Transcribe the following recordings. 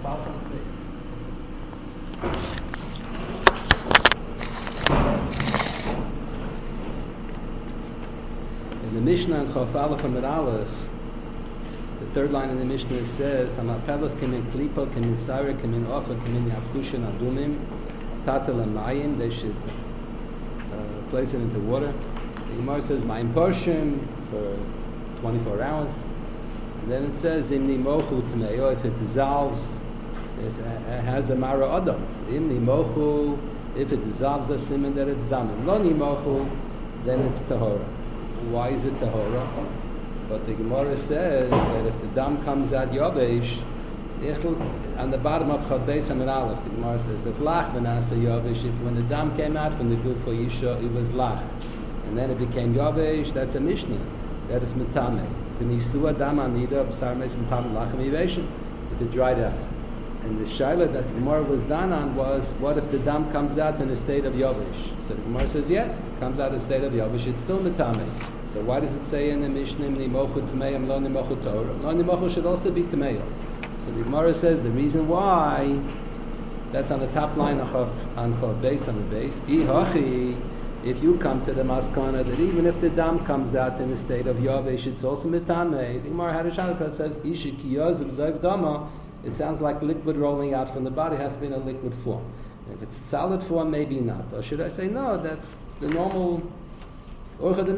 In the Mishnah and Chaf Aleph Amud Aleph, the third line in the Mishnah says, "Hamapelos kemin klipa, kemin tzara, kemin ofa, kemin yavkushin adumim, tatel amayim." They should place it into water. The Gemara says, "Mayim portion for 24 hours." And then it says, "Imni mochu tmeo." If it dissolves, it has a mara adam. Imni mochu. If it dissolves, a siman that it's damim. Lo nimochu, then it's tahora. Why is it tahora? But the Gemara says that if the dam comes out yavish, on the bottom of Chaf Beis Amud Aleph, the Gemara says, if lach v'nasa yavish, if when the dam came out from the guf for Isha, it was lach, and then it became yavish, that's a Mishnah, that is metame. V'nisua dam anida b'sar meis metame lachem yiveshin, if it dried out. And the shaila that the Gemara was done on was, what if the dam comes out in a state of yavish? So the Gemara says, yes, it comes out in a state of yavish, it's still metame. So why does it say in the Mishnah, Nimochu Tmeim, Lo Nimochu Torah? Lo Nimochu should also be Tmeim. So the Gemara says the reason why, that's on the top line on Chaf Beis on the base. Ihachi, if you come to the Maskana, that even if the dam comes out in a state of Yavesh, it's also Mitame. The Gemara had a Shalakot says, Ishi Kiyaz of Zayv Dama, it sounds like liquid rolling out from the body, has to be in a liquid form. If it's solid form, maybe not. Or should I say, no, that's the normal. That's the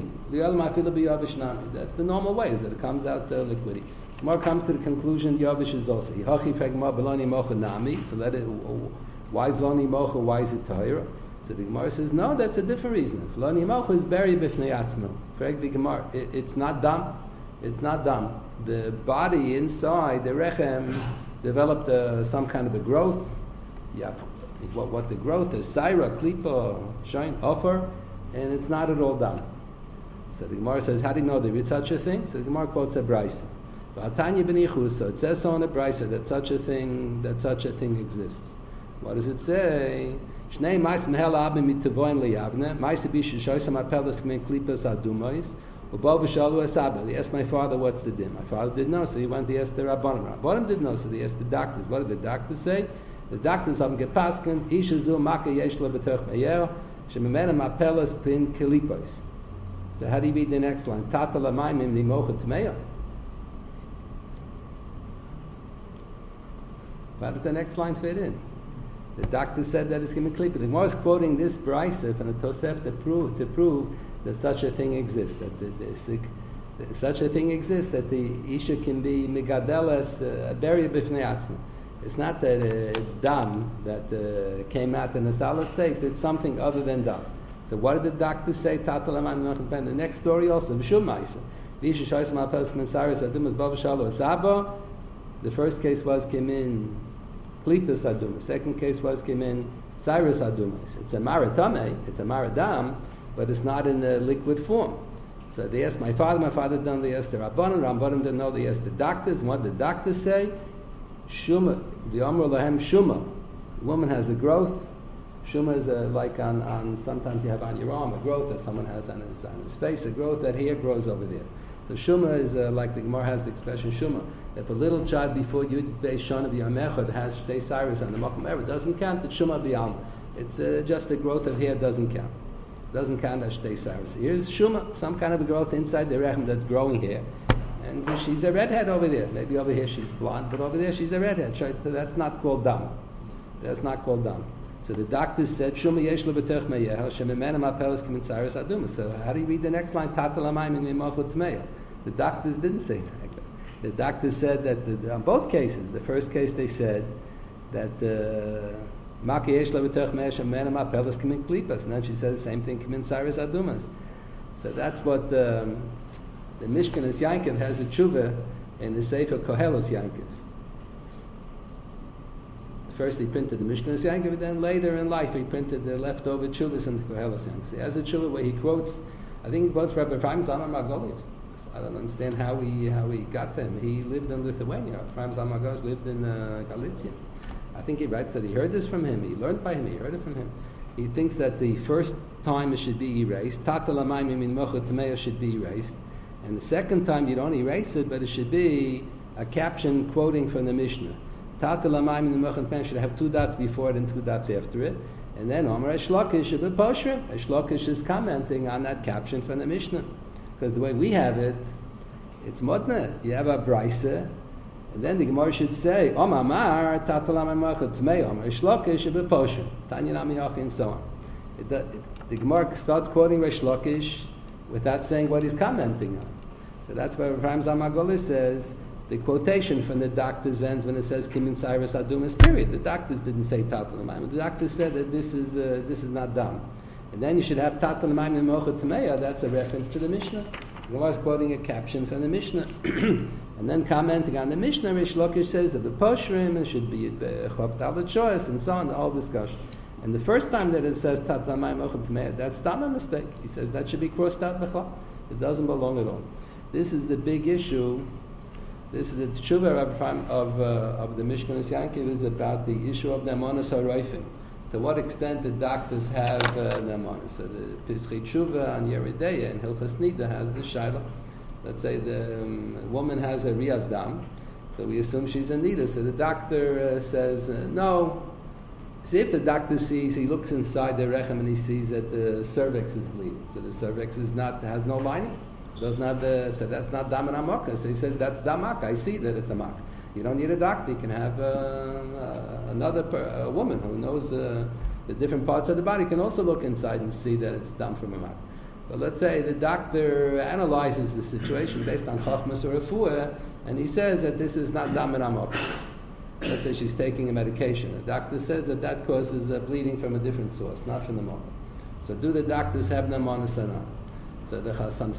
normal way, is that it comes out liquidy. More comes to the conclusion Yavish is also. So let it. Why is Loni Mocha? Why is it Tahira? So the Gemara says no. That's a different reason. If Loni Mocha is buried b'fnei atzmo. The Gemara, it's not dam. It's not dam. The body inside the rechem developed some kind of a growth. Yeah. What the growth is? Saira, klipa, shine, offer. And it's not at all done. So the Gemara says, how do you know there is such a thing? So the Gemara quotes a brisa. So it says so in a brisa that such a thing exists. What does it say? He asked my father, what's the din? My father didn't know, so he went to ask the Rabbanim. Rabbanim didn't know, so he asked the doctors. What did the doctors say? The doctors have gepasken, ishazu maka yesh lo b'toch meyer. So how do you read the next line? Tata l'mayim nimocha tmeya. How does the next line fit in? The doctor said that it's going to be klipa. The Gemara is quoting this brisa from the Tosef to prove that such a thing exists. That such a thing exists that the isha can be migadelas buried b'fnei atzma. It's not that it's dam that came out in a solid state. It's something other than dam. So what did the doctor say? The next story also. The first case was came in klipas adum. The second case was came in cyrus adumas. It's a maratame. It's a maradam, but it's not in a liquid form. So they asked my father done. They asked the Rabbanim didn't know. They asked the doctors. And what did the doctors say? Shuma, the Amr Lahem Shuma. The woman has a growth. Shuma is like on sometimes you have on your arm a growth that someone has on his face, a growth that hair grows over there. So Shuma is like the Gemara has the expression Shuma, that the little child before Yud Beis Shana B'Yamechad has Shtei Cyrus on the Makom Ever doesn't count. It's Shuma B'Yalma. It's just a growth of hair doesn't count. Doesn't count as Shtei Cyrus. Here's Shuma, some kind of a growth inside the rechem that's growing here. And she's a redhead over there. Maybe over here she's blonde, but over there she's a redhead. That's not called dam. That's not called dam. So the doctor said, Shuma yesh lo b'tech meyeha, shememena ma'peles k'min tzaris aduma. So how do you read the next line? Tata l'mayim in mimochu tmeya. The doctors didn't say that. The doctor said that on both cases, the first case they said that ma'ke yesh lo b'tech meyeha, shememena ma'peles k'min klipas. And then she said the same thing, k'min tzaris adumas. So that's what the Mishkanas Yankov has a tshuva in the Sefer Kohelos Yankov. First he printed the Mishkanas Yankov, and then later in life he printed the leftover tshuvas in the Kohelos Yankov. He has a tshuva where he quotes, I think he quotes Rabbi Ephraim Zalman Margolius. I don't understand how he got them. He lived in Lithuania. Ephraim Zalman Margolius lived in Galicia. I think he writes that he heard this from him. He learned by him. He heard it from him. He thinks that the first time it should be erased. Tata l'mayim min mocha tmeya should be erased. And the second time you don't erase it, but it should be a caption quoting from the Mishnah. Tata Lamayim in the Mechon Pen should have 2 dots before it and 2 dots after it. And then Omer Reish Lakish should be Poshrim. Reish Lakish is commenting on that caption from the Mishnah. Because the way we have it, it's Modna. You have a Braisa, and then the Gemara should say, Omar Tata Lamayim Mechon Tmei Omer Reish Lakish should be Poshrim. Tanya Nami Hachi and so on. The Gemara starts quoting Reish Lakish without saying what he's commenting on. So that's why Rav Chaim Zalman says the quotation from the doctors ends when it says Kimin Cyrus Adumas period. The doctors didn't say Tata L'mayim. The doctors said that this is not done. And then you should have Tata L'mayim and Mocha Tameya. That's a reference to the Mishnah. The Gemara is quoting a caption from the Mishnah. And then commenting on the Mishnah, Reish Lakish says that the Poshrim, it should be Chok Talmud Choice, and so on, the whole discussion. And the first time that it says Tata L'mayim Mocha Tameya, that's not a mistake. He says that should be crossed out B'chla. It doesn't belong at all. This is the big issue. This is the tshuva of the Mishkan Yankiv is about the issue of the Nemanis HaRoifim. To what extent the doctors have Nemanis. So the Pischi Tshuva on Yeridea and Hilchas Nida has the Shaila. Let's say the woman has a Riyaz Dam, so we assume she's a Nida. So the doctor says, no. See, if the doctor sees, he looks inside the Rechem and he sees that the cervix is bleeding. So the cervix has no lining. Does not so that's not dam and amaka. So he says that's damak. I see that it's a mak. You don't need a doctor. You can have a woman who knows the different parts of the body can also look inside and see that it's dam from a mak. But let's say the doctor analyzes the situation based on chachmas or refuah, and he says that this is not dam and amaka. Let's say she's taking a medication. The doctor says that causes bleeding from a different source, not from the mak. So do the doctors have nemanis or not? So the Chasam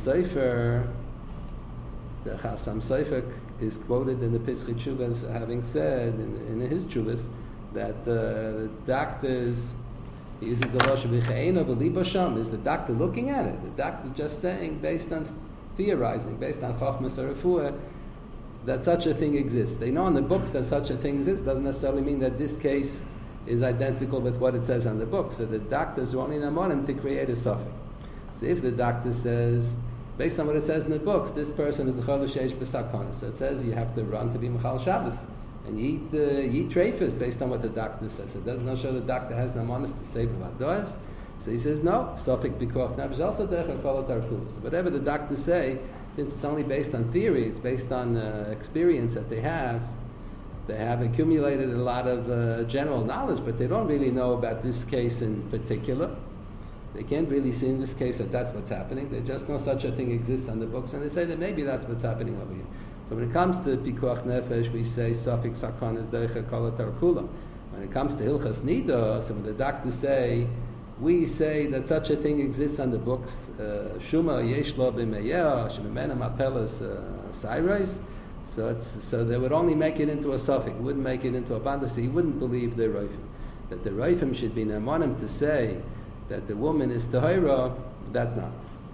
Sofer is quoted in the Pesach Tshuvas having said in his Tshuvas that the doctors, he uses the Lashon V'che'ena v'libo sham, is the doctor looking at it. The doctor just saying, based on theorizing, based on Chachmas or Refuah, that such a thing exists. They know in the books that such a thing exists. Doesn't necessarily mean that this case is identical with what it says on the book. So the doctors are only namonim to create a suffix. So if the doctor says, based on what it says in the books, this person is a chol sheish b'sakana. So it says you have to run to be Mechal Shabbos. And you eat treifas based on what the doctor says. It does not show the doctor has namanis to save about does. So he says, no, suffix b'koch nabsh also derech kol tarfus. So whatever the doctors say, since it's only based on theory, it's based on experience that they have accumulated a lot of general knowledge, but they don't really know about this case in particular. They can't really see in this case that that's what's happening. They just know such a thing exists on the books, and they say that maybe that's what's happening over here. So when it comes to Pikuach Nefesh, we say Safik Sakon is Deicha Kol Tarkula. When it comes to Hilchas Nida, some of the doctors say, we say that such a thing exists on the books. Shuma Yeshlo B'Meyeah Shememena Mapelas Sairais. So they would only make it into a suffix, wouldn't make it into a banda. So he wouldn't believe the Reifim. That the Reifim should be Nemanim to say that the woman is Tahira, that not.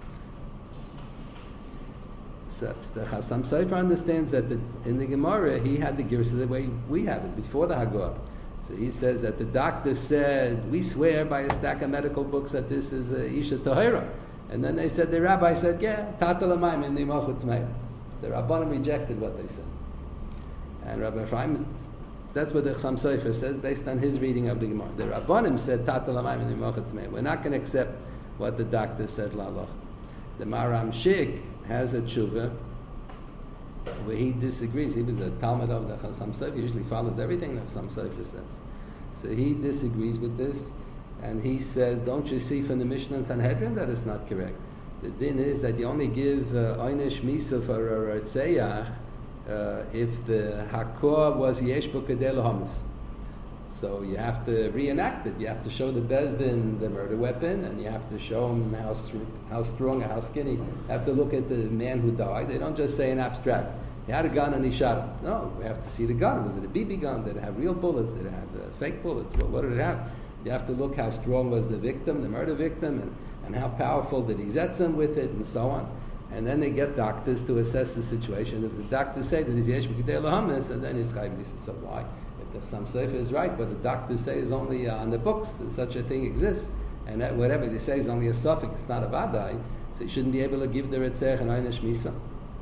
So the Chasam Sofer understands that in the Gemara he had the Girsa the way we have it, before the Haggadah. So he says that the doctor said, we swear by a stack of medical books that this is Isha Tahira. And then they said, the rabbi said, yeah, Tata L'mayim in the Malchut Tmeya. The Rabbanim rejected what they said. And Rabbi Ephraim, that's what the Chasam Sofer says based on his reading of the Gemara. The Rabbanim said, Tata L'mayim in the Malchut Tmeya. We're not going to accept what the doctor said, La'alach. The Maram Shik has a tshuva where he disagrees. He was a Talmud of the Chasam Sofer, usually follows everything the Chasam Sofer says. So he disagrees with this, and he says, don't you see from the Mishnah and Sanhedrin that it's not correct? The din is that you only give Oynesh Misa for a Tzeyach if the Hakor was Yesh Bo Kedei L'Hamas. So you have to reenact it. You have to show the Bezdin the murder weapon, and you have to show him how strong or how skinny. You have to look at the man who died. They don't just say an abstract. He had a gun and he shot him. No, we have to see the gun. Was it a BB gun? Did it have real bullets? Did it have fake bullets? What did it have? You have to look how strong was the victim, the murder victim, and how powerful did he zetzim with it, and so on. And then they get doctors to assess the situation. If the doctors say that he's yesh b'kedei l'hamas, and then he's chayv. So why? If the Chasam Sofer is right, what the doctors say is only on the books that such a thing exists, and that whatever they say is only a suffix, it's not a vadai, so you shouldn't be able to give the retzech and oynesh misa.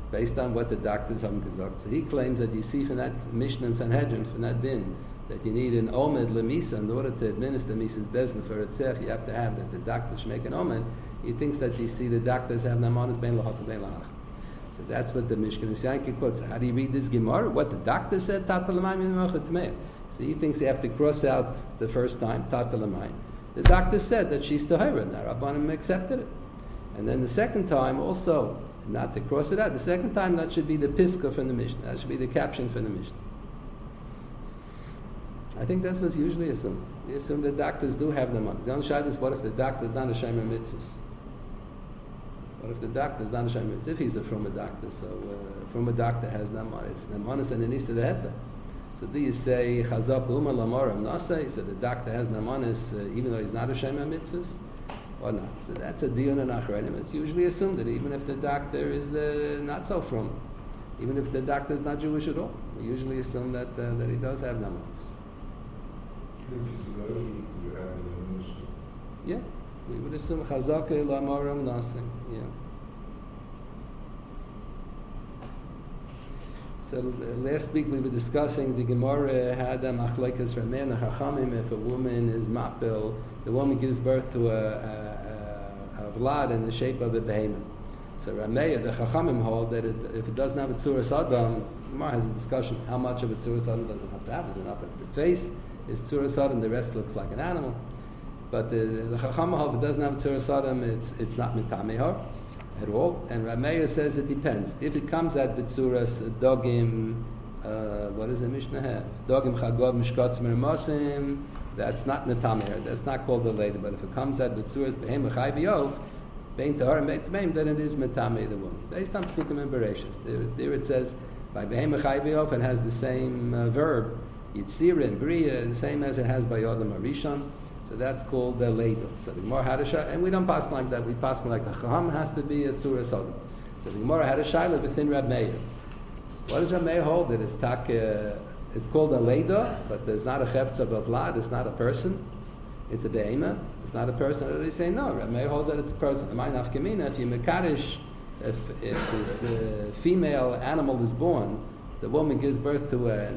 based on what the doctors have gesagt. So he claims that you see from that Mishnah and Sanhedrin, from that din, that you need an omed lemisa in order to administer Mises Bezdin for Ritzech. You have to have that the doctor should make an omed. He thinks that you see the doctors have namanas bein lahach bein lahach. So that's what the Mishkan Yanki quotes. How do you read this Gemara? What the doctor said, Tata l'mayim minimach l'tmei. So he thinks you have to cross out the first time, Tata l'mayim. The doctor said that she's tahira, and the Rabbanim accepted it. And then the second time also, not to cross it out, the second time that should be the piska from the Mishnah. That should be the caption from the Mishnah. I think that's what's usually assumed. They assume that doctors do have the money. The only shayla is what if the doctor is not a shemer mitzvah? What if the doctor is not a shemer mitzvah? If he's a fruma doctor, so fruma doctor has naman. It's namanis and anisa the heta. So do you say chazak umar lamoram nasei? So the doctor has namanis even though he's not a shemer mitzvah, or not? So that's a dion and achrenim. It's usually assumed that even if the doctor is not so frum, even if the doctor is not Jewish at all, we usually assume that he does have namanis. Yeah, we would assume chazaka lamaram nasim. Yeah. So last week we were discussing the Gemara had a machlekes ramein chachamim. If a woman is mapil, the woman gives birth to a vlad in the shape of a behemoth. So Rameya, the chachamim hold that if it doesn't have a tzuras adam, Gemara has a discussion how much of a tzuras adam does it have to have. Is it enough if the face is tzuras adam, the rest looks like an animal? But the chachamim hold if it doesn't have a tzuras adam, it's not mitamehar at all. And Rameya says it depends. If it comes at b'tzuras dogim, what does the Mishnah have? Dogim chagod mishkatz mermosim. That's not mitamehar. That's not called a lady. But if it comes at b'tzuras behem chai b'yov, bein tahar and bein tmeim, then it is mitameh the woman. Based on psukim and bereshis. There it says by behem chai b'yov it has the same verb yitzira and bria, the same as it has by Yodam Arishon. So that's called the Leido. So the Gemara had a shayla, and we don't pass like that. We pass like the Chacham has to be a Tzura Sodom. So the Gemara had a shayla within Rab Meir. What does Rab Meir hold? It is it's called a Leido, but there's not a Chefetz of a Vlad. It's not a person. It's a Be'ema. It's not a person. Or they say no. Rab Meir holds that it's a person. If you Mekadosh, if this female animal is born, the woman gives birth to a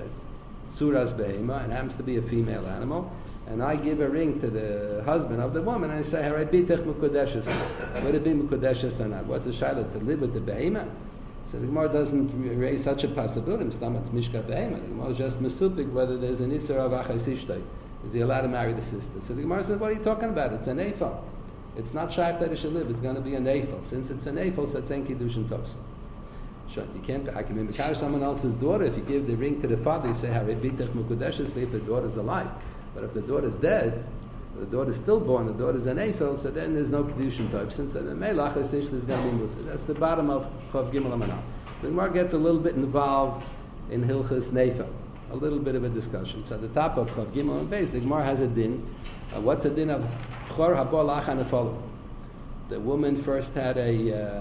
Tzuras Be'ema, and happens to be a female animal. And I give a ring to the husband of the woman, and I say, "Haray bitech mukudeshes." Would it be mukudeshes or not? What's the shayla to live with the behemoth? So the Gemara doesn't raise such a possibility. It's mishka behemoth. The Gemara is just mesupik whether there's an isser of achasishtay. Is he allowed to marry the sister? So the Gemara says, "What are you talking about? It's an eifel. It's not shaykh that it should live. It's going to be an eifel. Since it's an eifel, so it's en kiddushin tovsa." Sure, you can't. I can be mekadosh someone else's daughter. If you give the ring to the father, you say, "Haray bitech mukudeshes." If the daughter's alive. But if the daughter's dead, the daughter's stillborn, the daughter's an eifel, so then there's no kedushin type. Since the melach is going to be mutter. That's the bottom of Chav Gimel Amanal. So the Gemara gets a little bit involved in Hilchas Neifel, a little bit of a discussion. So at the top of Chav Gimel and Beis, the Gemara has a din. What's a din of Chor Habol Achan Efolu? The woman first had a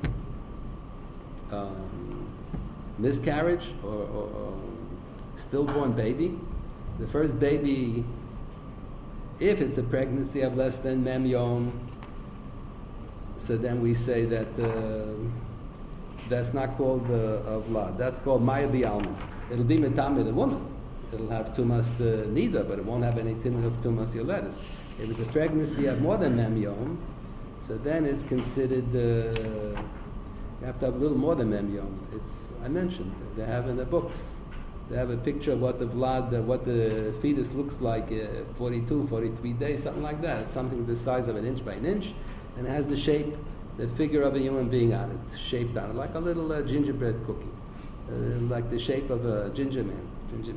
miscarriage or stillborn baby. The first baby, if it's a pregnancy of less than mem yom, so then we say that that's not called a vlad. That's called maya bi'alma. It'll be metame the woman. It'll have tumas nida, but it won't have any timid of tumas yoledes. If it's a pregnancy of more than mem yom, so then it's considered. You have to have a little more than mem yom. I mentioned they have in the books. They have a picture of what the vlad, what the fetus looks like, 42, 43 days, something like that. It's something the size of an inch by an inch, and it has the shape, the figure of a human being on it, shaped on it, like a little gingerbread cookie, like the shape of a gingerman cookie.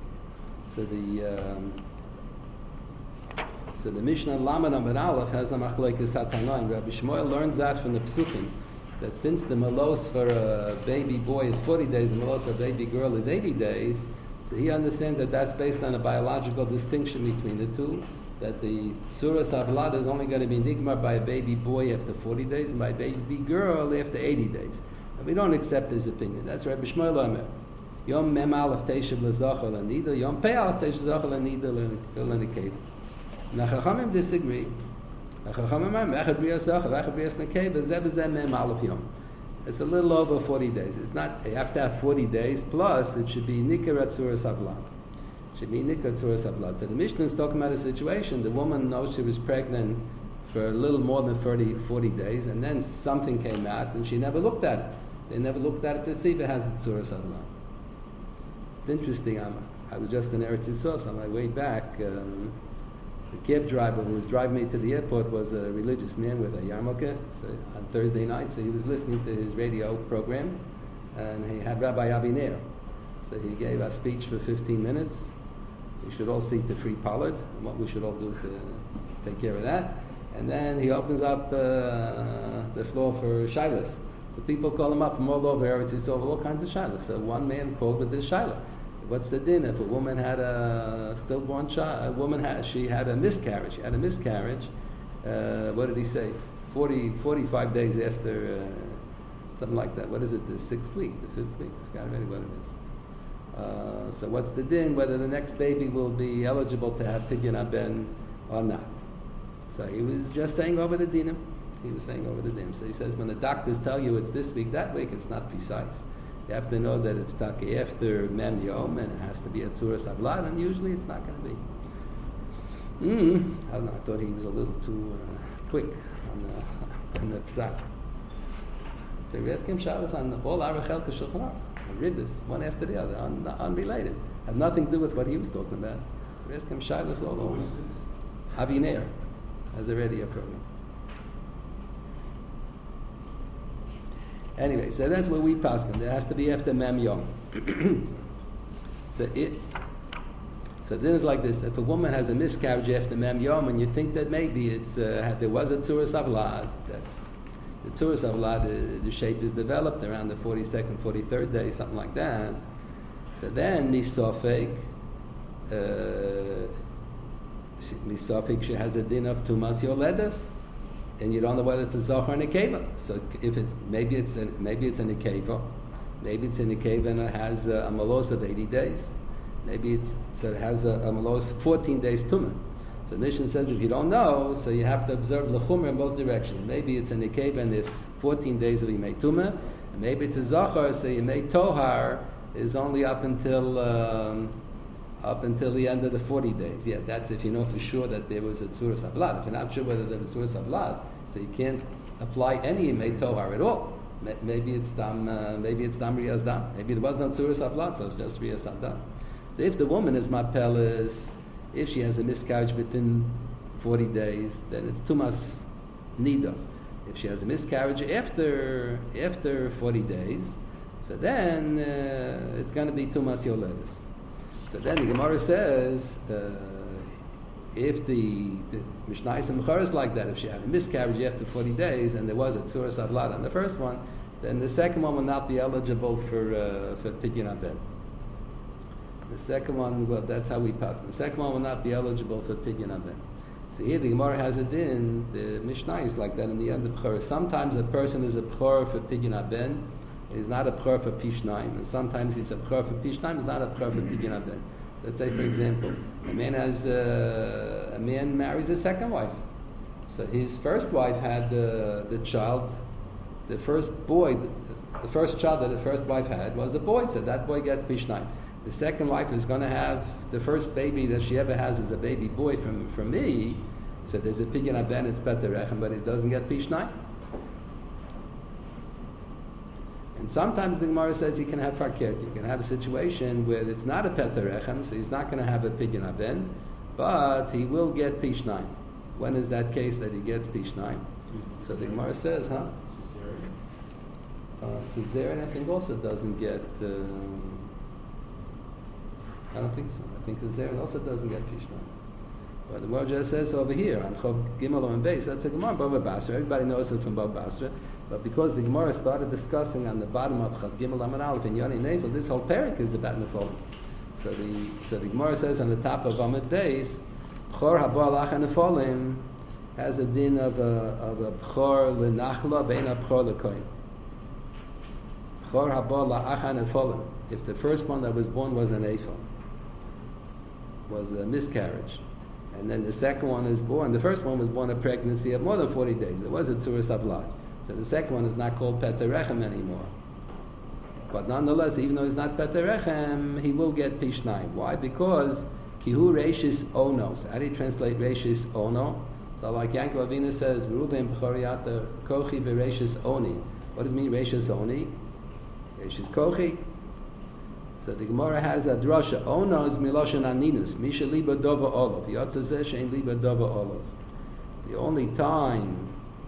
So the Mishnah Lamed Amud Aleph has a machlekes hatanoim. Rabbi Shmuel learns that from the Psukim, that since the malos for a baby boy is 40 days, the malos for a baby girl is 80 days, so he understands that that's based on a biological distinction between the two, that the Suras Havlad is only going to be nigmar by a baby boy after 40 days, and by a baby girl after 80 days. And we don't accept his opinion. That's Rabbi Shmuel Omer. Yom Mem Aleph Teishav L'Zachar L'Nida, Yom Pei Aleph Teishav L'Zachar L'Nida L'Nikev. Now Chachamim disagree. The It's a little over 40 days. It's not, you have to have 40 days, plus it should be Nikar Atzuras Avlad. It should be Nikar Atzuras Avlad. So the Mishnah is talking about a situation, the woman knows she was pregnant for a little more than 40 days, and then something came out, and she never looked at it. They never looked at it to see if it has Atzuras Avlad. It's interesting, I was just in Eretz Yisrael on my way back. The cab driver who was driving me to the airport was a religious man with a yarmulke on Thursday night, so he was listening to his radio program, and he had Rabbi Aviner. So he gave a speech for 15 minutes. We should all see to free Pollard, and what we should all do to take care of that. And then he opens up the floor for shilas. So people call him up from all over Eretz Yisrael with all kinds of shilas. So one man called with this shilah. What's the din if a woman had a stillborn child? She had a miscarriage. She had a miscarriage. What did he say? 45 days after, something like that. What is it? The 6th week, the 5th week? I forgot already what it is. So what's the din? Whether the next baby will be eligible to have pidyon haben or not? So he was just saying over the dinim. He was saying over the dinim. So he says when the doctors tell you it's this week, that week, it's not precise. You have to know that it's taki after Mem Yom, and it has to be a Tzuras Avlad, and usually it's not going to be. I don't know, I thought he was a little too quick on the psak. So we ask him Shabbos on all Arachel Shulchan Aruch. I read this one after the other, unrelated. Had nothing to do with what he was talking about. We ask him Shabbos all over. Aviner has a radio program. Anyway, so that's what we pass them. There has to be after Mem Yom. So then it's like this. If a woman has a miscarriage after Mem Yom, and you think that maybe it's there was a Tzuras Avlad, that's the Tzuras Avlad, the shape is developed around the 42nd, 43rd day, something like that. So then Misofek she has a din of Tumas Yoledas. And you don't know whether it's a Zohar and a Keva. So if maybe it's a Nekeva, maybe it's a Nekeva and it has a malos of 80 days. Maybe it has a malos 14 days Tumah. So Mishnah says if you don't know, so you have to observe L'chumra in both directions. Maybe it's a Nekeva and there's 14 days of Yimei Tumah, and maybe it's a Zohar, so Yimei Tohar is only up until the end of the 40 days. Yeah, that's if you know for sure that there was a Tzuras Avlad. If you're not sure whether there was Tzuras Avlad, so you can't apply any Yimei Tohar at all. Maybe it's Dam Riyaz Dam. Maybe there was no Tzuras Avlad, so it's just Riyaz Dam. So if the woman is Mapelis, if she has a miscarriage within 40 days, then it's Tumas Nida. If she has a miscarriage after 40 days, so then it's going to be Tumas Yoledes. So then the Gemara says, if the Mishnah is like that, if she had a miscarriage after 40 days and there was a Tzuras Avlad on the first one, then the second one will not be eligible for Pidyon Haben. The second one, well, that's how we pass. The second one will not be eligible for Pidyon Haben. So here the Gemara has it in, the Mishnah is like that in the end of B'chor. Sometimes a person is a B'chor for Pidyon Haben, he's not a B'chor for Pishnaim, and sometimes he's a B'chor for Pishnaim, he's not a B'chor for Pidyon Haben. Let's say, for example, a man marries a second wife. So his first wife had the child, the first child that the first wife had was a boy, so that boy gets Pishnaim. The second wife is going to have the first baby that she ever has is a baby boy from me, so there's a Pidyon Haben, it's Beterechem, but it doesn't get Pishnaim. And sometimes the Gemara says you can have farket. You can have a situation where it's not a Beterechem, so he's not going to have a Pidyon Haben, but he will get Pishnaim. When is that case that he gets Pishnaim? So the Gemara says, Cesarean I think also doesn't get... I don't think so. I think Cesarean also doesn't get Pishnaim. But the Gemara just says over here, on Chov Gimel on Beis, that's a Gemara Bava Basra. Everybody knows it from Bava Basra. But because the Gemara started discussing on the bottom of Chov Gimel Amar Aleph in Yoni Nevel, this whole parak is about Nefolim. So the Gemara says on the top of Amud Beis, B'chor haba alach Nefolim has a din of a B'chor l'nachla bein a B'chor l'koyin. B'chor haba alach Nefolim. If the first one that was born was an Ephah, was a miscarriage, and then the second one is born, the first one was born a pregnancy of more than 40 days. It was a Tzuras Avlad. So the second one is not called Peterechem anymore. But nonetheless, even though he's not Peterechem, he will get Pishnayim. Why? Because Kihu Reishis Ono. So how do you translate Reishis Ono? So like Yankov Avinu says, Ruben B'choriata Kochi V'Reishis Oni. What does it mean, Reishis Oni? Reishis Kochi. So the Gemara has a drasha. Ono is Miloshan Aninus. Misha Liba Dova Olav. Yotzazeh Shein Liba Dova Olav. The only time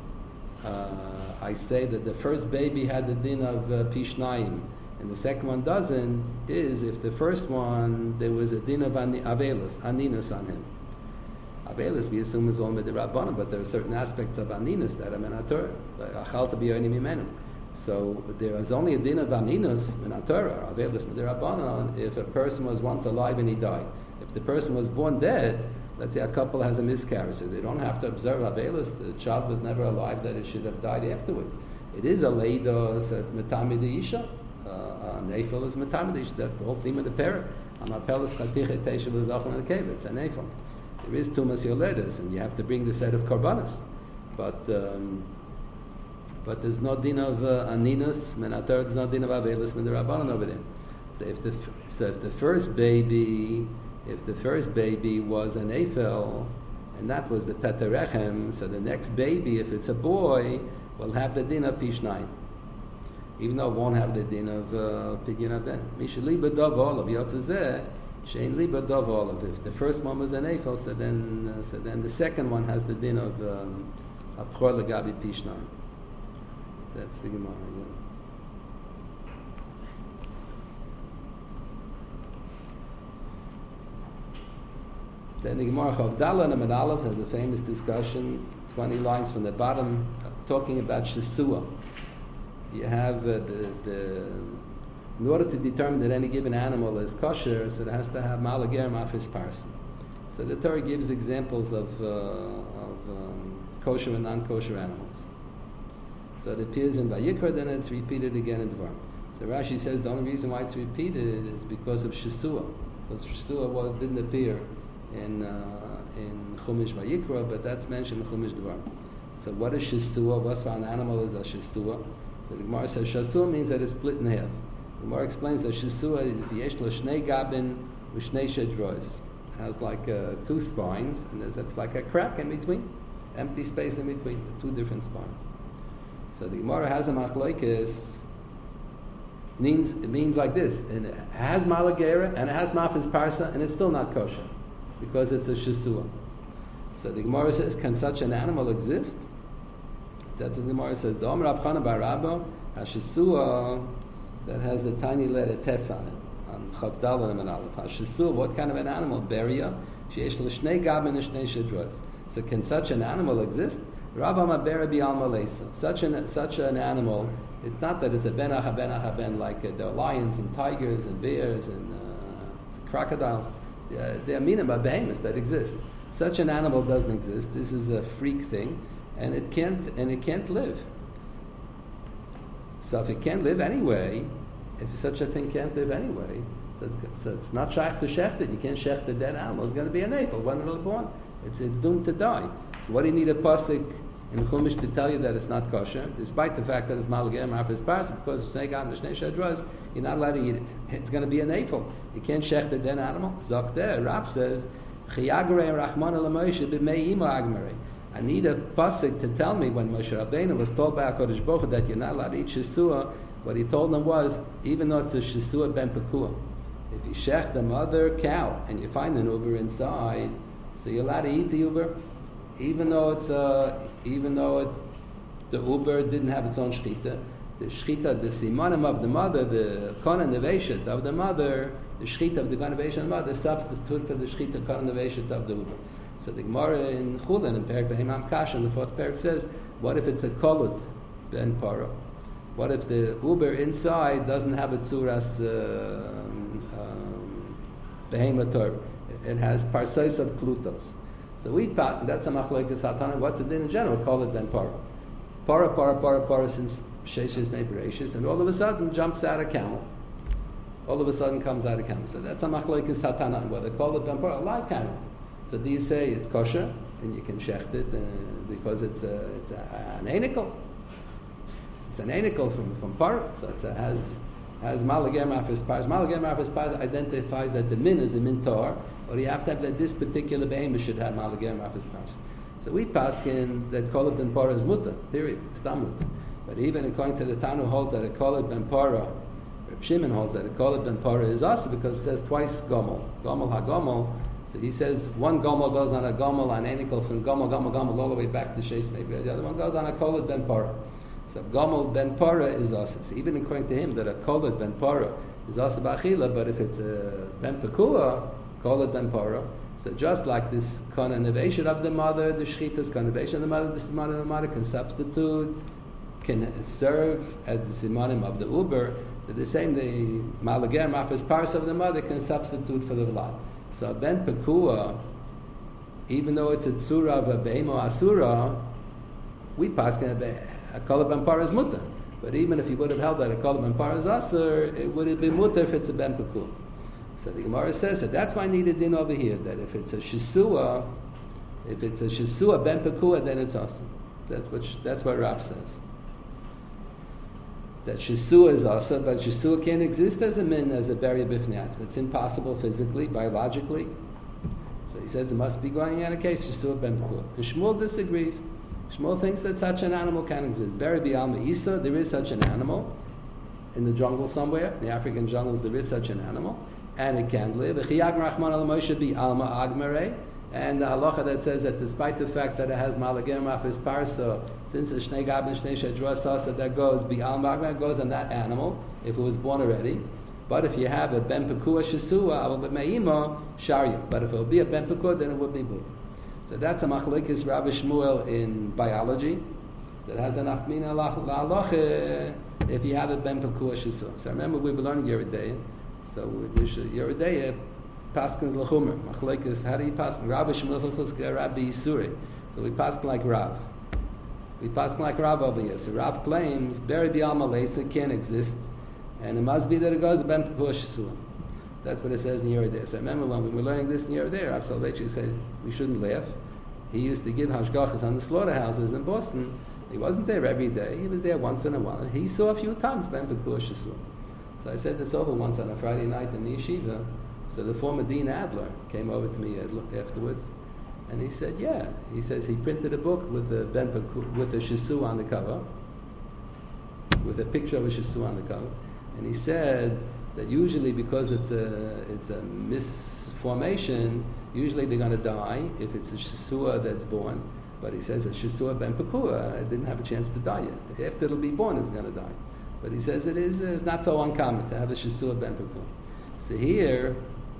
I say that the first baby had the din of Pishnayim and the second one doesn't is if the first one there was a din of Avelus, Aninus on him. Avelus we assume is all Midirabbanan, but there are certain aspects of Aninus that are Menator. Achalta b'yonim imenu. So there is only a din of Aninus Menator, Avelus Midirabbanan, if a person was once alive and he died. If the person was born dead, let's say a couple has a miscarriage, so they don't have to observe Avelus. The child was never alive, that it should have died afterwards. It is a leidos, so it's metami de isha. Neifel is metami de isha. That's the whole theme of the parrot. Amapelis chatiche teisha v'zachan al-kev. It's a neifel. There is tumas yoledas, and you have to bring the set of korbanos. But there's no din of aninus menatar. There's no din of Avelus midirabanan over there. So if the first baby was an Ephel, and that was the Peterechem, so the next baby, if it's a boy, will have the din of Pishnayim. Even though it won't have the din of Pidyon Aben. Misha Liba Dov Olav, Yotzazeh, Shein Liba Dov Olav. If the first one was an Ephel, so then the second one has the din of Abchor Legabi Pishnayim. That's the Gemara, yeah. Then the Gemara Chavdala and Aleph has a famous discussion, 20 lines from the bottom, talking about Shesua. You have in order to determine that any given animal is kosher, so it has to have Malager Mafis Parson. So the Torah gives examples of kosher and non-kosher animals. So it appears in Vayikra, then it's repeated again in Dvarim. So Rashi says the only reason why it's repeated is because of Shesua. Because Shesua didn't appear in Chumash Vayikra, but that's mentioned in Chumash Dvarim. So what is Shesua? What's for an animal is a Shesua? So the Gemara says Shesua means that it's split in half. The Gemara explains that Shesua is Yesh Lo Shnei Gabin U'Shnei Shedrois. It has like two spines, and there's like a crack in between, empty space in between, the two different spines. So the Gemara has a machlokes. It means like this: and it has malagera and it has mafis parsa, and it's still not kosher because it's a shesua. So the Gemara says, can such an animal exist? That's what the Gemara says. The Omer Abchana Bar Rabba, a shesua that has the tiny letter tes on it, on Chavdal and Aleph. A shesua, what kind of an animal? Beria. Sheyesh l'shnei gab and l'shnei shedros. So can such an animal exist? Rabba Mabera Bial Malesa. Such an animal, it's not that it's a ben like there are lions and tigers and bears and crocodiles. There are minim behemoths that exist. Such an animal doesn't exist. This is a freak thing, and it can't live. So if it can't live anyway, if such a thing can't live anyway, so it's not shaykh to shechted. You can't shecht a dead animal. It's going to be an apple when it's born. It's doomed to die. So what do you need a pasuk in Chumash to tell you that it's not kosher, despite the fact that it's malagem after pas, because snei gam the snei shadros, you're not allowed to eat it. It's going to be an apple. You can't shecht a dead animal. Zok there, Rab says, Chiyagre Rachmana l'Moshe b'mei imo agmare. I need a pasuk to tell me when Moshe Rabbeinu was told by HaKadosh Baruch Hu that you're not allowed to eat shesua. What he told them was, even though it's a shesua ben pekua, if you shecht the mother cow and you find an uber inside, so you're allowed to eat the uber. Even though the uber didn't have its own shchita, the shchita, the simanim of the mother, the konan neveshet of the mother, the shchita of the konan neveshet of the mother, substitute for the shchita konan neveshet of the uber. So the Gemara in Chulin, in Perek Behemam Kasha, in the fourth Perek says, what if it's a kolut ben para? What if the uber inside doesn't have a tzuras behemator? It has parsais of klutos. So we thought that's a machlokes hatana. What's the din in general? Call it ben para. Para since sheishes may bereshis, and all of a sudden jumps out a camel. All of a sudden comes out a camel. So that's a machlokes hatana. Whether call it ben para, a live camel. So do you say it's kosher and you can shecht it because it's an anical? It's an anical from Parah, so it has Malager Mafis Paras. Malager Mafis Paras identifies that the min is a min tor, or you have to have that this particular behemoth should have Malager Mafis Paras. So we paskin that Kolot ben Parah is mutter, period, stamut. But even according to the Tanu holds that a Kolot ben Parah, Reb Shimon holds that a Kolot ben Parah is also because it says twice Gomel, Gomel ha-Gomel. So he says one Gomel goes on a Gomel, an anical from Gomel, all the way back to Sheis maybe. The other one goes on a Kolot ben Parah. So Gomel ben Parah is also. So even according to him that a Kolot ben Parah is also b'achila, but if it's a ben Pekua, Kolot ben Parah. So just like this connovation of the mother, the shchitas connovation of the mother, the simanim of the mother can substitute, can serve as the simanim of the uber. So the same, the malager mafis paras of the mother can substitute for the vlad. So ben pekua, even though it's a tzura of a beimo asura, we pass a kolot ben parah is mutter. But even if you would have held that a kolot ben parah is asur, it would have been mutter if it's a ben pekua. So the Gemara says that that's why I needed in over here, that if it's a shisua ben pekua, then it's awesome. That's what Rav says. That shisua is awesome, but shisua can't exist as a min, as a bari bifniat. It's impossible physically, biologically. So he says it must be going on a case, shisua ben pekua. And Shmuel disagrees. Shmuel thinks that such an animal can exist. Bari bi'alma isa, there is such an animal in the jungle somewhere. In the African jungles, there is such an animal. And it can live. And the halacha that says that despite the fact that it has malager mafis parsa, since a shnei gab and shnei shedra sasa that goes b'alma agmer, goes on that animal if it was born already. But if you have a ben pekua shesua, avol b'meima sharia. But if it would be a ben pekua, then it would be good. So that's a machlekes Rabbi Shmuel in biology that has an achmina halacha if you have a ben pekua shesua. So remember we were learning Yeridei. So Yeridei paskins lechumer. Machlekes, how do you paskin? Rabbi Shmuel Rabbi Yisuri. So we paskin like Rav. We paskin like Rav over here. So Rav claims beri b'alma leisa can't exist, and it must be that it goes ben pekua shesua. That's what it says in Yeridei. So I remember when we were learning this in Yeridei, Rav Soloveitchik said we shouldn't laugh. He used to give hashgachas on the slaughterhouses in Boston. He wasn't there every day. He was there once in a while. He saw a few times ben pekua shesua. So I said this over once on a Friday night in the yeshiva. So the former Dean Adler came over to me afterwards, and he said, "Yeah." He says he printed a book with a shisu on the cover, with a picture of a shisu on the cover, and he said that usually because it's a misformation, usually they're going to die if it's a shisua that's born. But he says a shisua ben pekua, it didn't have a chance to die yet. After it'll be born, it's going to die. But he says it's not so uncommon to have a shisua ben pekua. So here,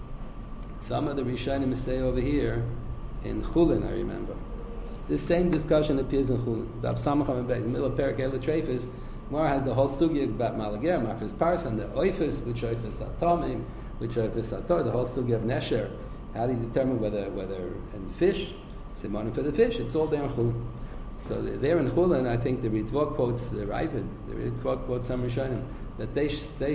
some of the Rishonim say over here in Chulin, I remember. This same discussion appears in Chulin. The Samacham in the middle of Perak Eila Trefus, Gemara has the whole sugya about malager, mafis paras, and the oifus, which oifus atomim, which oifus ator, the whole sugya of nesher. How do you determine whether in fish, simonim for the fish? It's all there in Chulin. So there in Chulin, I think the Ritva quotes the Ravid. The Ritva quotes some Rishonim that they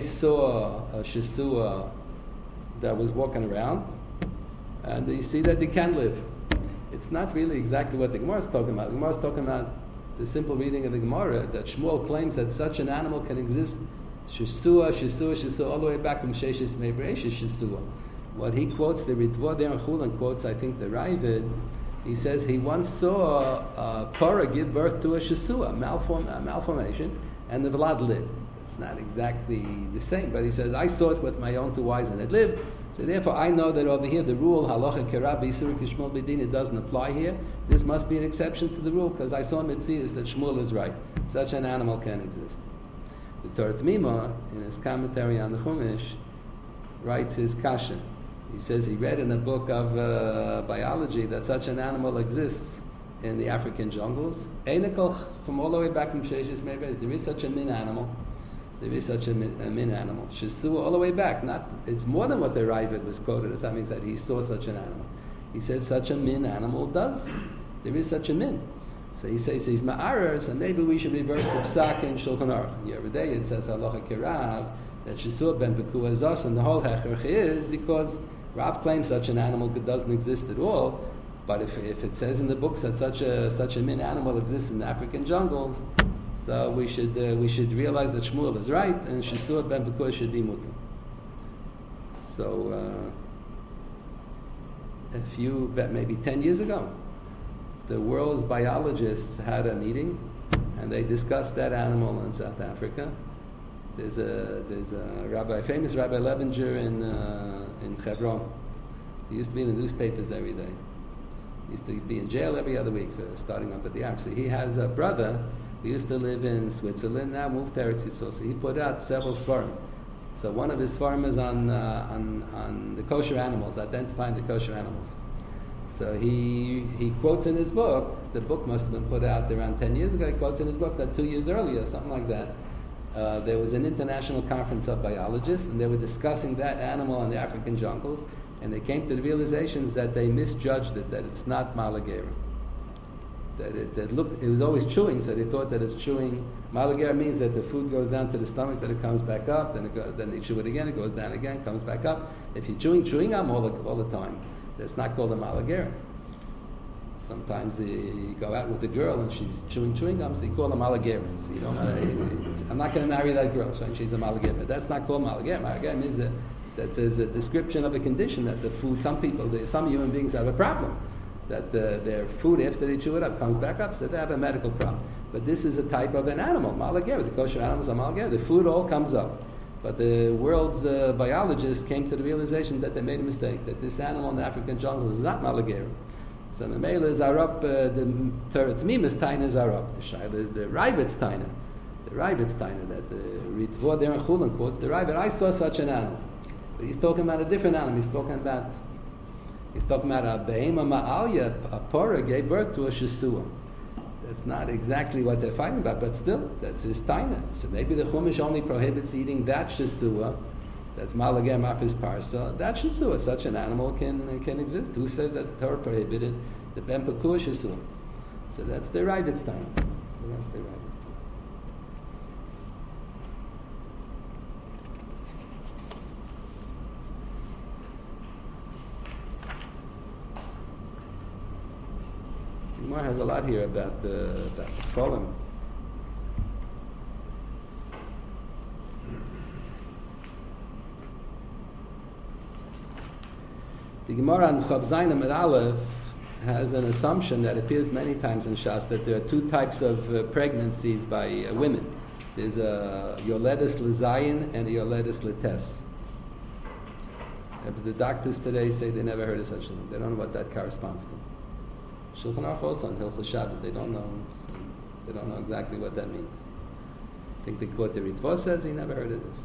saw a shisua that was walking around, and you see that they can live. It's not really exactly what the Gemara is talking about. The Gemara is talking about the simple reading of the Gemara that Shmuel claims that such an animal can exist. Shisua, all the way back from Sheshis Mebreishis Shisua. What he quotes, the Ritva there in Chulin quotes, I think the Ravid. He says he once saw a Parah give birth to a Shisua, a malformation, and the Vlad lived. It's not exactly the same, but he says, I saw it with my own two eyes and it lived. So therefore I know that over here the rule, halacha kerab yisur kishmol b'din, it doesn't apply here. This must be an exception to the rule, because I saw Mitzias that Shmuel is right. Such an animal can exist. The Torah Tmima, in his commentary on the Chumash, writes his kasha. He says he read in a book of biology that such an animal exists in the African jungles. Einikoch, from all the way back from Sheshis Meibez, there is such a min animal. There is such a min animal. Shisu all the way back. It's more than what the Ravid was quoted as. That means that he saw such an animal. He said such a min animal does. There is such a min. So he says he's ma'arer, so maybe we should reverse the psak in Shulchan Aruch. The other day it says halacha kirav that Shisu ben pekua is us, and the whole hechach is because Rav claims such an animal doesn't exist at all. But if it says in the books that such a min animal exists in the African jungles, So we should realize that Shmuel is right, and Shisua ben Bekur should be mutter. So maybe 10 years ago, the world's biologists had a meeting, and they discussed that animal in South Africa. There's a famous Rabbi Levinger in Hebron. He used to be in the newspapers every day. He used to be in jail every other week for starting up at the Ark. So he has a brother who used to live in Switzerland, now moved to Eretz Yisrael. So he put out several svarim. So one of his svarim is on the kosher animals, identifying the kosher animals. So he quotes in his book, the book must have been put out around 10 years ago, he quotes in his book that 2 years earlier, something like that, there was an international conference of biologists, and they were discussing that animal in the African jungles, and they came to the realizations that they misjudged it, that it's not malagera. That it was always chewing, so they thought that it's chewing. Malagera means that the food goes down to the stomach, then it comes back up, then they chew it again, it goes down again, comes back up. If you're chewing gum all the time, that's not called a malagera. Sometimes you go out with a girl and she's chewing gum, so you call them malagerans. You don't I'm not going to marry that girl, so she's a malagera. That's not called malagera. Malagera means that there's a description of a condition that the food, some human beings have a problem. That their food, after they chew it up, comes back up, so they have a medical problem. But this is a type of an animal, malagera. The kosher animals are malagera. The food all comes up. But the world's biologists came to the realization that they made a mistake, that this animal in the African jungles is not malagera. So the male is arab, the Tmimis taina is arab. The shaila is the Raibitz taina. The Raibitz taina, that the Ritvo there in Chulin quotes the Raibit. I saw such an animal. But he's talking about a different animal. He's talking about a behema ma'alya, a porah gave birth to a shisua. That's not exactly what they're fighting about, but still, that's his taina. So maybe the Chumash only prohibits eating that shisua. That's malagem apis parsa. That shisua, such an animal can exist. Who says that the Torah prohibited the ben pekur shisua? So that's the Raibitz taina. Gemara has a lot here about the problem. The Gemara on Chav Zayin Amud Aleph has an assumption that appears many times in Shas, that there are two types of pregnancies by women. There's a yoledes lezayin and a yoledes letes. The doctors today say they never heard of such a thing. They don't know what that corresponds to. Shulchan Aruch also on Hilchos Shabbos, they don't know exactly what that means. I think the quote the Ritva says he never heard of this.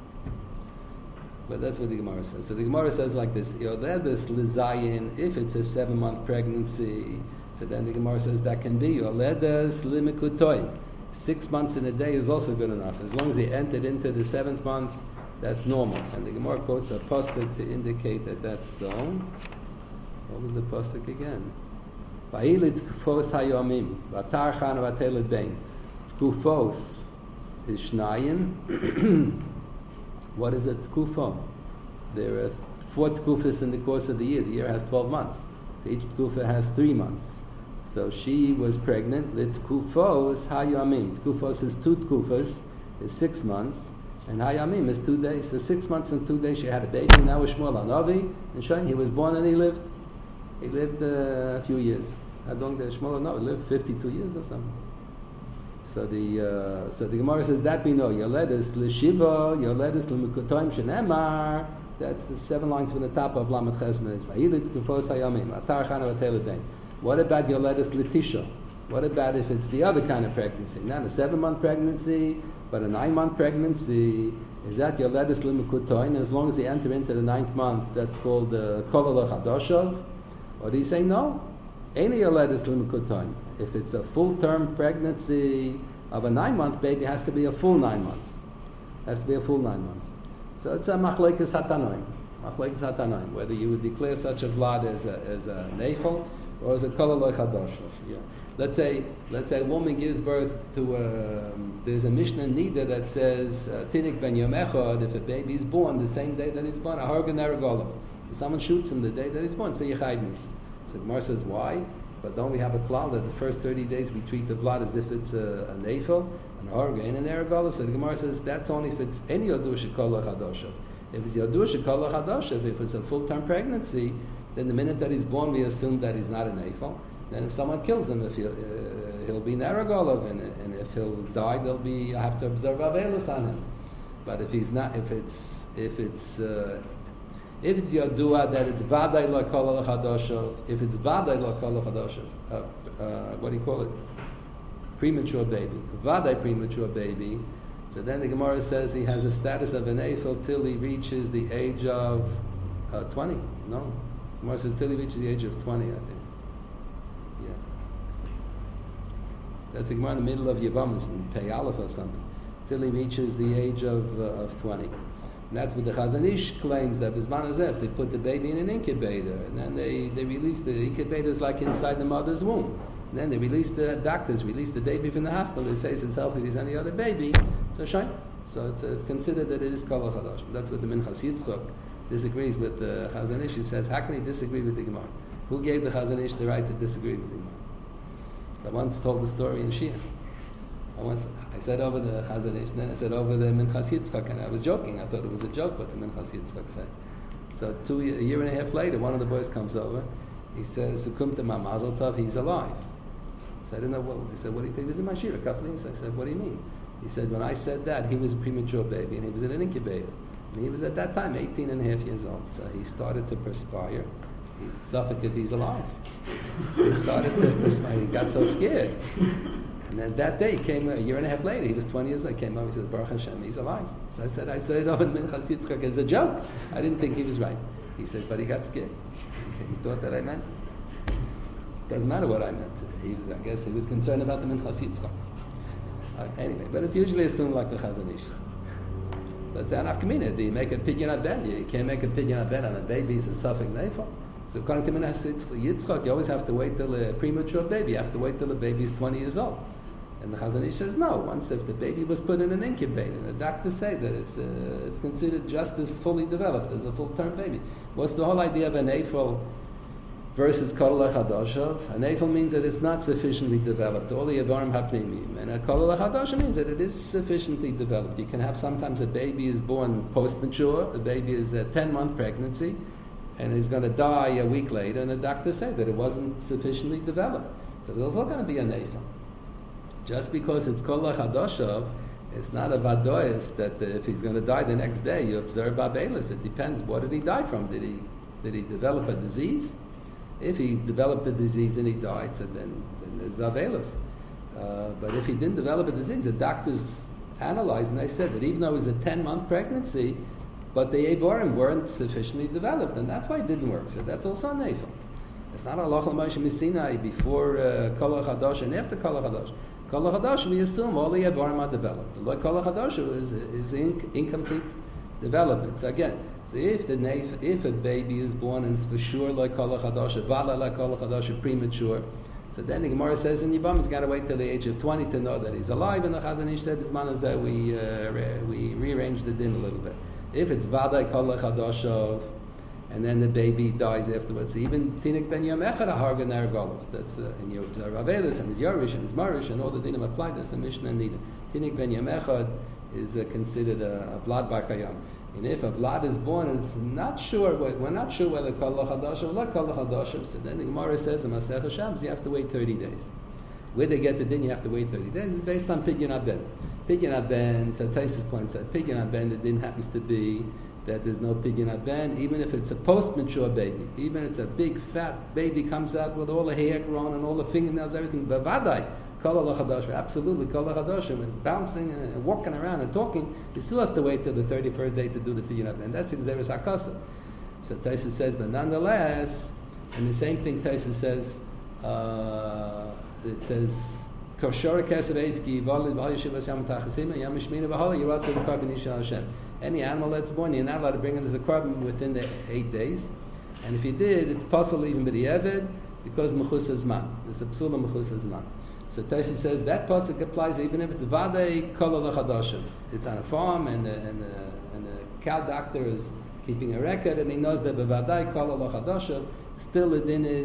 But that's what the Gemara says. So the Gemara says like this: Yoledes lizayin, if it's a 7-month pregnancy, so then the Gemara says that can be Yoledes limikutoin. 6 months in a day is also good enough. As long as he entered into the 7th month, that's normal. And the Gemara quotes a pasuk to indicate that that's so. What was the pasuk again? Va'ilit kufos hayomim, vatar chan vatelet bein. Kufos is shnayim. What is it? Kufa. There are 4 kufas in the course of the year. The year has 12 months. So each kufa has 3 months. So she was pregnant. Lit kufos hayomim. Kufos is 2 kufas, is 6 months. And hayomim is 2 days. So 6 months and 2 days she had a baby. Now is Shmuel Hanavi. And Shon, he was born and he lived. He lived a few years. How long did Shmuel Hanavi live? 52 years or something. So the Gemara says that we know. Yoledes l'shiva, Yoledes l'mikutoim shenemar. That's the 7 lines from the top of Lamed Chesed. Va'ilit kufos hayamim, atar chana v'teled bein. What about Yoledes l'tisha? What about if it's the other kind of pregnancy? Not a 7-month pregnancy, but a 9-month pregnancy. Is that Yoledes l'mikutoim? As long as they enter into the 9th month, that's called kovel chadoshav. Or do you say no? Any Yoledes l'mikutoim. If it's a full-term pregnancy of a 9-month baby, it has to be a full 9 months. Has to be a full 9 months. So it's a machlekes hatanoim. Machlekes hatanoim. Whether you would declare such a vlad as a nefel or as a kololoi chadosh. Yeah. Let's say a woman gives birth to there's a Mishnah Nida that says tinik ben yom echad, if a baby is born the same day that he's born, a hargan eragolam. Someone shoots him the day that he's born, so yichayid mis. So Gemara says why? But don't we have a klal that the first 30 days we treat the vlad as if it's a nefel, an organ, and an ergolov? So the Gemara says that's only if it's any yadur shekol chadoshav. If it's yadur shekol chadoshav, if it's a full-term pregnancy, then the minute that he's born, we assume that he's not a nefel. Then if someone kills him, if he'll be an ergolov, and if he'll die, I have to observe avelus on him. But if he's not, if it's yadua that it's vaday lo kol chadoshav, if it's vaday lo kol chadoshav, what do you call it? Premature baby, vaday premature baby. So then the Gemara says he has a status of an eifel till he reaches the age of 20. No, the Gemara says till he reaches the age of 20. I think. Yeah, that's the Gemara in the middle of Yevamos in Pei Aleph or something. Till he reaches the age of 20. And that's what the Chazon Ish claims, that Bizman Azef, they put the baby in an incubator, and then they release the incubators like inside the mother's womb. And then they release the doctors, release the baby from the hospital. They say it's as healthy as any other baby. So shine. So it's considered that it is Kol Chadosh. That's what the Minchas Yitzchak disagrees with the Chazon Ish. He says, how can he disagree with the Gemara? Who gave the Chazon Ish the right to disagree with the Gemara? So I once told the story in Shia. I said over the Chazon Ish, and then I said over the Minchas Yitzchak, and I was joking. I thought it was a joke what the Minchas Yitzchak said. So a year and a half later, one of the boys comes over. He says, "Sukumta ma mazel tov, he's alive." So I didn't know what. I said, "What do you think?" He was in my shir a couple of years. I said, "What do you mean?" He said, "When I said that, he was a premature baby, and he was in an incubator. And he was at that time 18 and a half years old. So he started to perspire. He's suffocated if he's alive. He started to perspire. He got so scared. And then that day came a year and a half later. He was 20 years old. He came over. He says, Baruch Hashem, he's alive. So I said it over Minchas Yitzchak as a joke. I didn't think he was right. He said, but he got scared. He thought that I meant. Doesn't matter what I meant. I guess he was concerned about the Minchas Yitzchak. Anyway, but it's usually assumed like the Chazon Ish. But an afkamina, do you make a pidyon aben? You can't make a pidyon aben on a baby. It's a suffix nefel. So according to Minchas Yitzchak, you always have to wait till a premature baby. You have to wait till the baby is 20 years old. And the Chazon Ish says no. Once if the baby was put in an incubator, and the doctors say that it's considered just as fully developed as a full-term baby. What's the whole idea of an eifel versus kol chadoshav? An eifel means that it's not sufficiently developed. All the avarim hapnimim, and a kol chadoshav means that it is sufficiently developed. You can have sometimes a baby is born post-mature. The baby is a 10-month pregnancy, and he's going to die a week later, and the doctors say that it wasn't sufficiently developed. So there's not going to be an eifel. Just because it's kol chadoshav, it's not a vadois that if he's going to die the next day, you observe abelis. It depends. What did he die from? Did he develop a disease? If he developed a disease and he died, so then there's abelis. But if he didn't develop a disease, the doctors analyzed and they said that even though it was a 10-month pregnancy, but the avarim weren't sufficiently developed, and that's why it didn't work. So that's also an eifel. It's not a halacha l'Moshe Missinai before kol chadosh and after kol chadosh. Kol chadosh, we assume all the avarim are developed. The kol chadosh is incomplete development. So again, so if a baby is born and it's for sure like kol chadosh, vala like kol chadosh, premature, so then the Gemara says in Yibam he's got to wait till the age of 20 to know that he's alive. And the Chazon Ish said, "Bisman is that we rearrange the din a little bit. If it's vaday kol chadosh, and then the baby dies afterwards. So even Tinik ben Yom Echad hargan ergolov. That's and you observe Avelis and his Yorish and his Marish and all the dinim apply. That's the Mishnah and Nida. Tinik ben Yom Echad is considered a Vlad bar Kayam. And if a Vlad is born and it's not sure, we're not sure whether Kol Chadash or not Kol Chadash. So then the Gemara says in Masech Shabbos you have to wait 30 days. Where they get the din, you have to wait 30 days. It's based on Pidyon Aben. Pidyon Aben, so Taisus points out, Pidyon Aben, the din happens to be that there's no pidyon aben, even if it's a post-mature baby, even if it's a big fat baby comes out with all the hair grown and all the fingernails, everything, bavadai, kol chadash, absolutely kol chadash, and it's bouncing and walking around and talking, you still have to wait till the 31st day to do the pidyon aben. That's exeris hakasa. So Taisus says, but nonetheless, and the same thing Taisus says, it says, Koshora kesev eski, v'alid v'ayishivas yam tachasima, yam mishmina v'hala, yiratza v'karbin isha Hashem. Any animal that's born, you're not allowed to bring it as a carbon within the 8 days. And if you did, it's possible even with the Eved, because Mechus Zman. There's a Psula Mechus Zman. So Taisi says that pasuk applies even if it's Vadei Kol Chadashim. It's on a farm and the cow doctor is keeping a record and he knows that Vadei Kol Chadashim, still the din is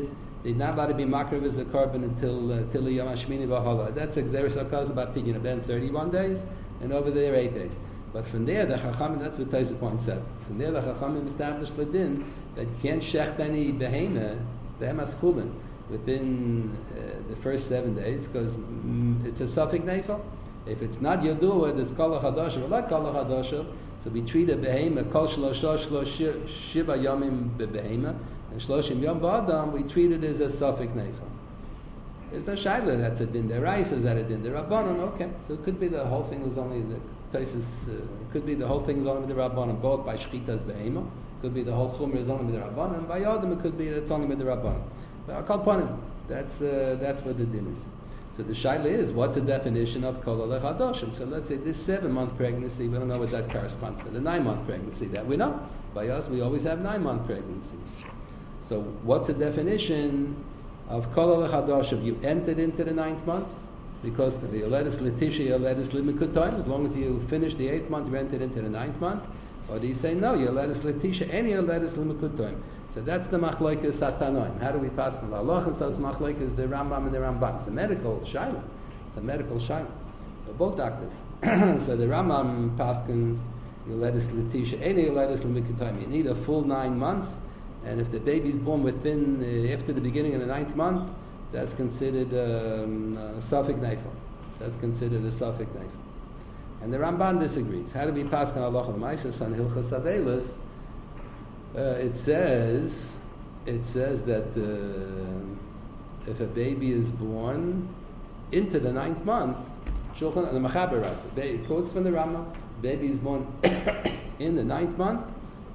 they're not allowed to be makriv as the korban until the Yom Hashmini v'Hala. That's Xeris HaKaz about pidyon ben 31 days, and over there 8 days. But from there, the Chachamim, that's what Taisa points out. From there, the Chachamim established the din that you can't shecht any behema chulin within the first 7 days because it's a suffix neifel. If it's not yodua, there's kala chadasha or not kala chadasha. So we treat a behema kol shlosha shiva yomim behema and shloshim yom ba'adam. We treat it as a suffix neifel. It's the shaila that's a din deraisa, is that a din derabanan? Okay, so it could be the whole thing was only the Taisus. Could be the whole thing is only with the rabbanan, both by shchitas behema. Could be the whole chumra is only with the rabbanan, and by yodam it could be it's only with the rabbanan. But I'll call upon him. That's what the din is. So the shaila is, what's the definition of kol alech hadoshim? So let's say this 7-month pregnancy, we don't know what that corresponds to. The 9-month pregnancy, that we know. By us, we always have 9-month pregnancies. So what's the definition of kol alech hadoshim? You entered into the 9th month, because yoledis letisha, yoledis limikutayim, as long as you finish the 8th month, you entered into the 9th month. Or do you say, no, yoledis letisha, any yoledis limikutayim? So that's the machlokes satanoim. How do we pass from Allah? And so it's machlokes the Rambam and the Ramban. It's a medical shaila. It's a medical shaila. They're both doctors. So the Rambam paskins yoledis letisha, any yoledis limikutayim. You need a full 9 months, and if the baby's born within after the beginning of the 9th month, that's considered a suffix neifel. That's considered a suffix neifel. And the Ramban disagrees. How do we pass on Allah l'maisa on Hilchas Avelis? It says that if a baby is born into the 9th month, Shulchan the Machaber writes, quotes from the Rambam, baby is born in the 9th month,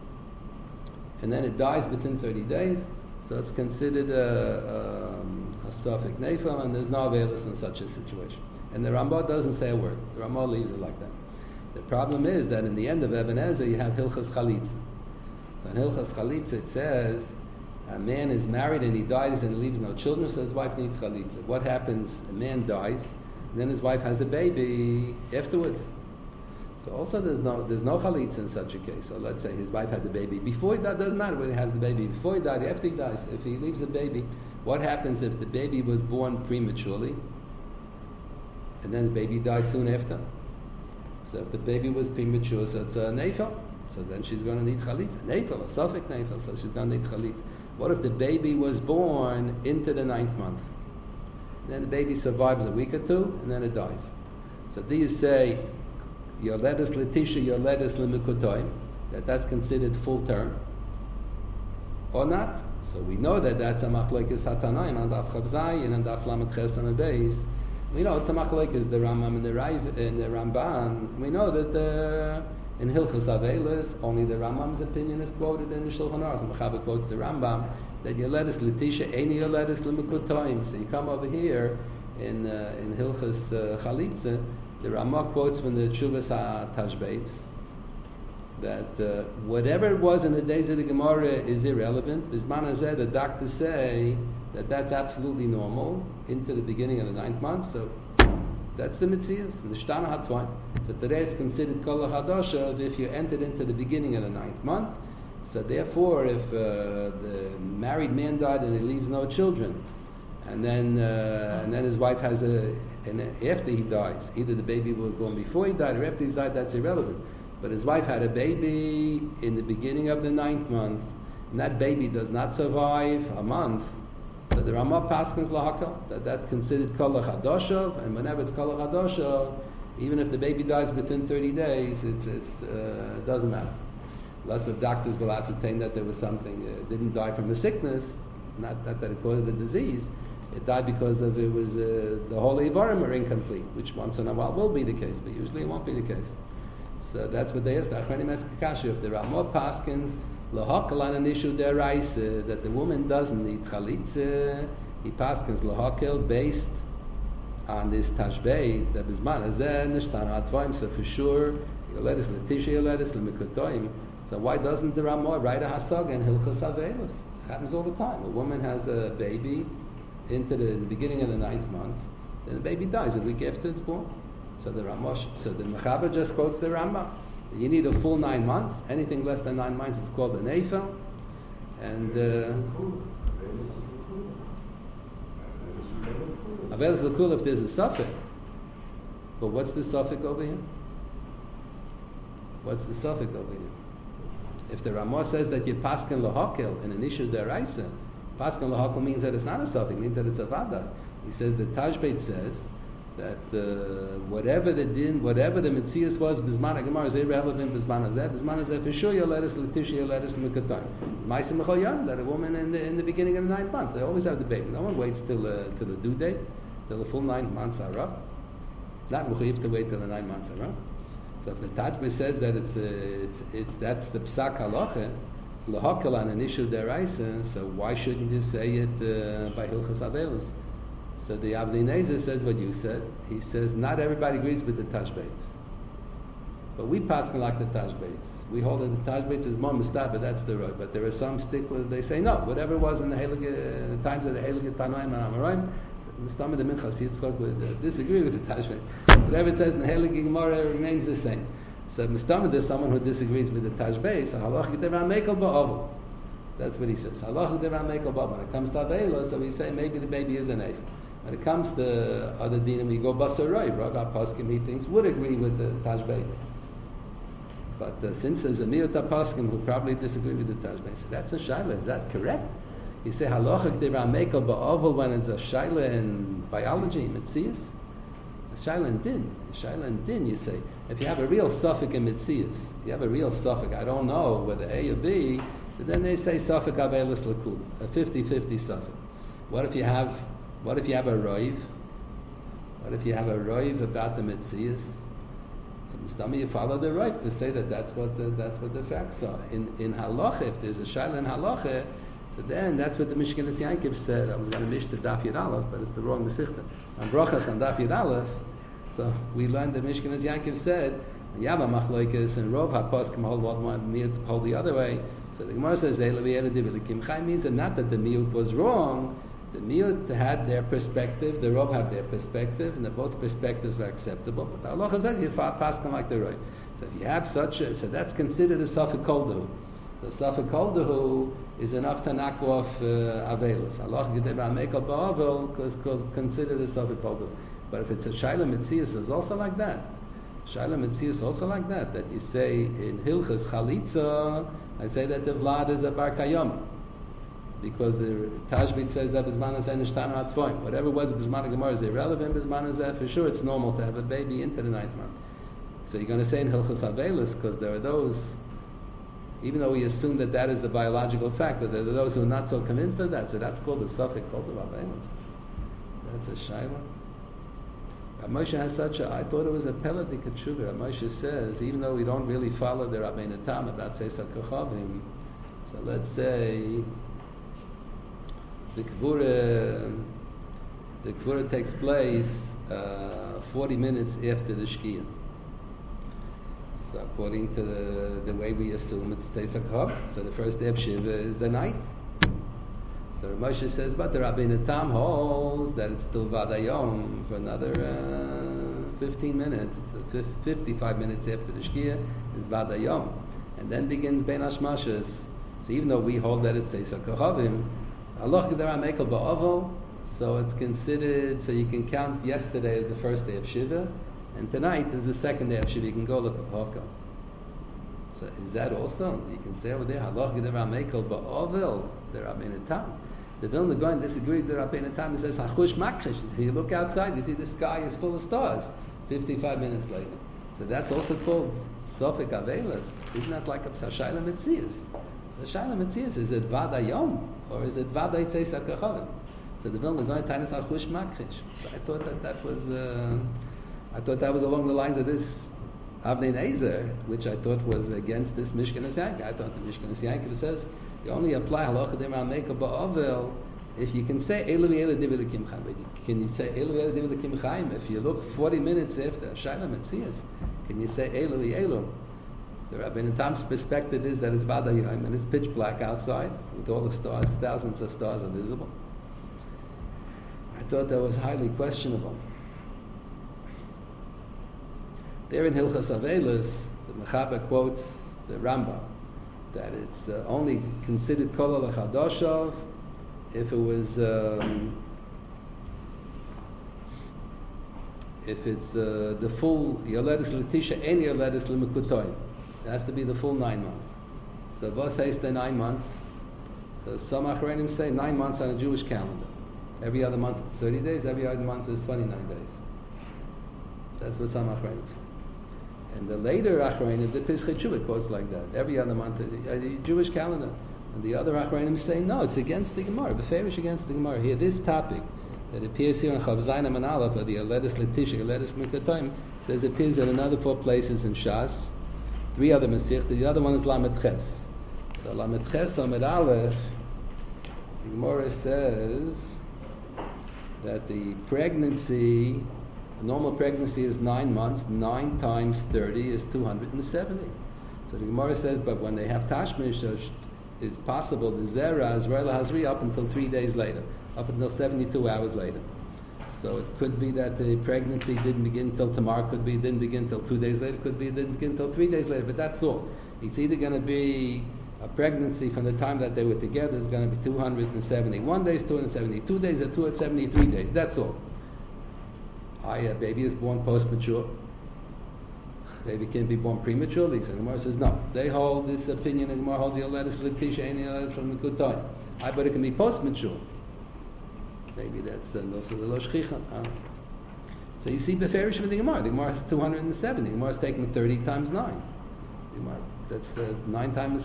and then it dies within 30 days, so it's considered a suffix neifel, and there's no availus in such a situation. And the Rambam doesn't say a word. The Rambam leaves it like that. The problem is that in the end of Eben Ezer, you have Hilchas Chalitza. In Hilchas Chalitza, it says a man is married and he dies and he leaves no children, so his wife needs Chalitza. What happens? A man dies, and then his wife has a baby afterwards. So also there's no Chalitza in such a case. So let's say his wife had the baby before he died. Doesn't matter whether he has the baby before he died, after he dies. If he leaves the baby, what happens if the baby was born prematurely and then the baby dies soon after? So if the baby was premature, so it's a neifel. So then she's going to need chalitza. Neifel, a suffix neifel, so she's going to need chalitza. What if the baby was born into the 9th month? Then the baby survives a week or two, and then it dies. So do you say, yoledis letisha, yoledis limikutoim, that's considered full term? Or not? So we know that that's a machlokes hatanaim and daf chav zayin and daf lamed ches on the base. We know it's a machlokes the Rambam and the Ramban. We know that in Hilchas Avelis, only the Rambam's opinion is quoted in the Shulchan Aruch. Mechaber quotes the Rambam that yoledis letisha, any yoledis limikutoim. So you come over here in Hilchas Chalitza, the Ramah quotes from the Tshuvas HaTashbeitz that whatever it was in the days of the Gemara is irrelevant. Bisman hazeh, the doctors say that that's absolutely normal into the beginning of the 9th month. So that's the Metzias, the Shtana HaTvaim. So today it's considered Kol HaChadasha if you entered into the beginning of the 9th month. So therefore, if the married man died and he leaves no children, and then his wife has and after he dies, either the baby was born before he died or after he died, that's irrelevant. But his wife had a baby in the beginning of the 9th month, and that baby does not survive a month. So the Ramah paskins lahakal that's considered kol chadashav, and whenever it's kol chadashav, even if the baby dies within 30 days, it doesn't matter. Unless if doctors will ascertain that there was something, it didn't die from a sickness, not that it caused a disease. It died because of it was the whole Ivarim are incomplete, which once in a while will be the case, but usually it won't be the case. So that's what they asked. If the Ramah paskins lahakal on an issue deraisa that the woman doesn't need chalitza, he paskins lahakal based on this tashbeitz that bisman hazeh nishtana hatvaim. So for sure, yoledis letisha, yoledis lemikutoim. So why doesn't the Ramah write a hasag and hilchas avelos? It happens all the time. A woman has a baby into the beginning of the 9th month, then the baby dies a week after it's born. So the Mechaber just quotes the Rambam. You need a full 9 months. Anything less than 9 months is called a neifel. And Avelis l'kul if there's a suffix. But what's the suffix over here? What's the suffix over here? If the Ramah says that you paskin lahakel in an issue deraisa, paskin lahakel means that it's not a suffix, it means that it's a vada. He says the Tajbeit says that whatever the din, whatever the mitzias was, bisman gemara is irrelevant. Bisman hazeh for sure. You'll let us l'tisha, you'll let us l'mekatan. Ma'asim mechol yom, that a woman in the beginning of the 9th month, they always have the baby. No one waits till the due date, till the full 9 months are up. Not mechuyev to wait till the 9 months are up. So if the Tajbeit says that it's that's the psak halacha, lahakel on an issue deraisa, so why shouldn't you say it by hilchas avelos? So the Avnei Nezer says what you said. He says not everybody agrees with the Tajbeitz, but we pass like the Tajbeitz. We hold that the Tajbeitz is more mustad, but that's the road. But there are some sticklers. They say no. Whatever was in the heilige times of the heilige Tanoim and Amoraim, the Stam of the Minchas Yitzchak would disagree with the Tajbeitz. Whatever it says in the heilige Gemara remains the same. So Mustama, there's someone who disagrees with the Tajbeitz. So halach gedevan mekel ba'avol. That's what he says. Halach gedevan mekel ba'avol. When it comes to Avela, so we say maybe the baby is an eighth. When it comes to other dinim, we go basarai. Rav Paskim, he thinks, would agree with the Tajbeitz. But since there's a miyut Paskim who probably disagree with the Tajbeitz, so that's a shaila. Is that correct? You say halacha g'deva mekel ba'ovel when it's a shaila in biology, mitzias. A shaila in din. A shaila in din, you say. If you have a real suffix in mitzias, you have a real suffix, I don't know whether A or B, but then they say suffix avelis l'kul, a 50-50 suffix. What if you have a roiv? What if you have a roiv about the mitzias? So Mustami, you follow the roiv to say that that's what the facts are. In halacha, if there's a shaila in halacha, so then that's what the Mishkanas Yankiv said. I was going to mish the Daf Yud Aleph, but it's the wrong Mesichta. On Brochas on Daf Yud Aleph, so we learned that Mishkanas Yankiv said Yama Machloikis and Rov HaPoskim hold one, Miyut hold the other way. So the Gemara says Kim means that not that the Miyut was wrong. The Miyut had their perspective, the Rov had their perspective, and both perspectives were acceptable. But the Allah says you pass them like the Rov. So if you have such a, so that's considered a Safek Koldahu. So Safek Koldahu is enough to knock off Avelos. Allah Gedeva Mekel Ba'avel is considered a Safek Koldahu. But if it's a Shaila Metzias, it's also like that. Shaila Metzias is also like that. That you say in Hilchas Chalitza, I say that the Vlad is a Bar Kayom. Because the Tajbit says that Bisman Hazeh Nishtana Atfoim. Whatever was Bisman Gemara is irrelevant. Bisman Hazeh, for sure it's normal to have a baby into the 9th month. So you're going to say in Hilchas Avelis, because there are those, even though we assume that that is the biological fact, but there are those who are not so convinced of that. So that's called the Safek called of Avelis. That's a Shaila. Moshe has such a, I thought it was a Peladik Tshuva. Moshe says, even though we don't really follow the Rabbeinu Tam about Seisa Kochavim, so let's say the Kvura takes place 40 minutes after the Shkia. So according to the way we assume it's Seisa Kochavim, so the first day of Shiva is the night. So Moshe says, but the Rabbeinu Tam holds that it's still Vadayom for another 15 minutes, 55 minutes after the Shkia is Vadayom. And then begins Ben Hashmashas. So even though we hold that it's Seisa Kochavim, Allah Gedara Mekel Ba'avel, so it's considered, so you can count yesterday as the first day of Shiva, and tonight is the second day of Shiva. You can go look at Hokal. So is that also? You can say over there, Allah Gedara Mekel Ba'avel, the Rabbeinu Tam. The Vilna Gaon disagreed with the Rabbeinu Tam. He says, Hachush Makrish. You look outside, you see the sky is full of stars. 55 minutes later. So that's also called Sofik Avelas. Isn't that like a Shayla Metzias? The Shayla Metzias, is it Vada Yom? Or is it Vada Yitzei Sakachavim? So the Vilna Gaon Tainas Hachush Makrish. So I thought that was along the lines of this Avnei Nezer, which I thought was against this Mishkanas Yankiv. I thought the Mishkanas Yankiv says you only apply halacha demar mekel ba'avel if you can say elu elu divrei l'kim chaim. Can you say elu elu divrei l'kim chaim if you look 40 minutes after Shaila Metzias? Can you say elu elu? The Rabbeinu Tam's perspective is that it's vadayim and it's pitch black outside with all the stars, thousands of stars are visible. I thought that was highly questionable. There in Hilchas Avelis, the Mechaber quotes the Rambam that it's only considered kol chadashav if it was if it's the full Yoledis Letisha and Yoledis Lemekutoin. It has to be the full 9 months. So what says the 9 months? So some Achronim say 9 months on a Jewish calendar. Every other month is 30 days, every other month is 29 days. That's what some Achronim say. And the later Achronim, the Pesach Tshuva quotes like that. Every other month, a Jewish calendar. And the other Achronim say, no, it's against the Gemara. Beferish against the Gemara. Here, this topic that appears here in Chav Zayin and Aleph, or the Yoledis Letisha, Yoledis Mekatoim, says it appears in another 4 places in Shas, 3 other Masech. The other one is Lamed Ches. So Lamed Ches Amid Aleph, the Gemara says that the pregnancy, a normal pregnancy is 9 months. 9 times 30 is 270. So the Gemara says, but when they have Tashmish, it's possible the Zera is Rela Hazri up until 3 days later, up until 72 hours later. So it could be that the pregnancy didn't begin till tomorrow, could be it didn't begin till 2 days later, could be it didn't begin till 3 days later, but that's all. It's either going to be a pregnancy from the time that they were together, it's going to be 271 days, 272 days, or 273 days, that's all. A baby is born post-mature. Baby can be born prematurely. So the Gemara says no. They hold this opinion. The Gemara holds Yoledis Letisha and Yoledis from the good time. But it can be post-mature. Maybe that's also the Lo Shchicha. So you see Beferish with the Gemara. The Gemara is 270. The Gemara is taking 30 times 9. The Gemara, that's 9 times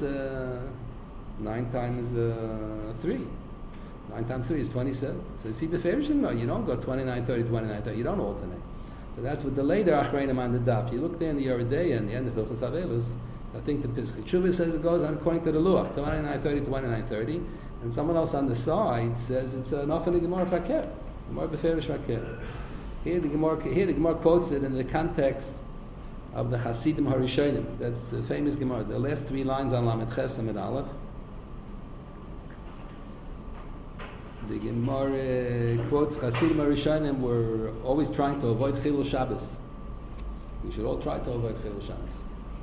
3. 9 times 3 is 27. So you see Beferish in the Gemara. You don't go 29, 30, 29, 30. You don't alternate. So that's what the later Achreinim on the Daf. You look there in the Yeridei and the end of Hilchos Avelos, I think the Pesach Tshuva says it goes on according to the Luach, 29:30, 29:30, and someone else on the side says it's an often Gemara Fakir, Gemara Beferish Fakir. Here the Gemara quotes it in the context of the Hasidim Harishonim. That's the famous Gemara. The last 3 lines on Lamed Ches Amid Aleph. The Gemara quotes Hasidim Harishonim were always trying to avoid Chilul Shabbos. We should all try to avoid Chilul Shabbos.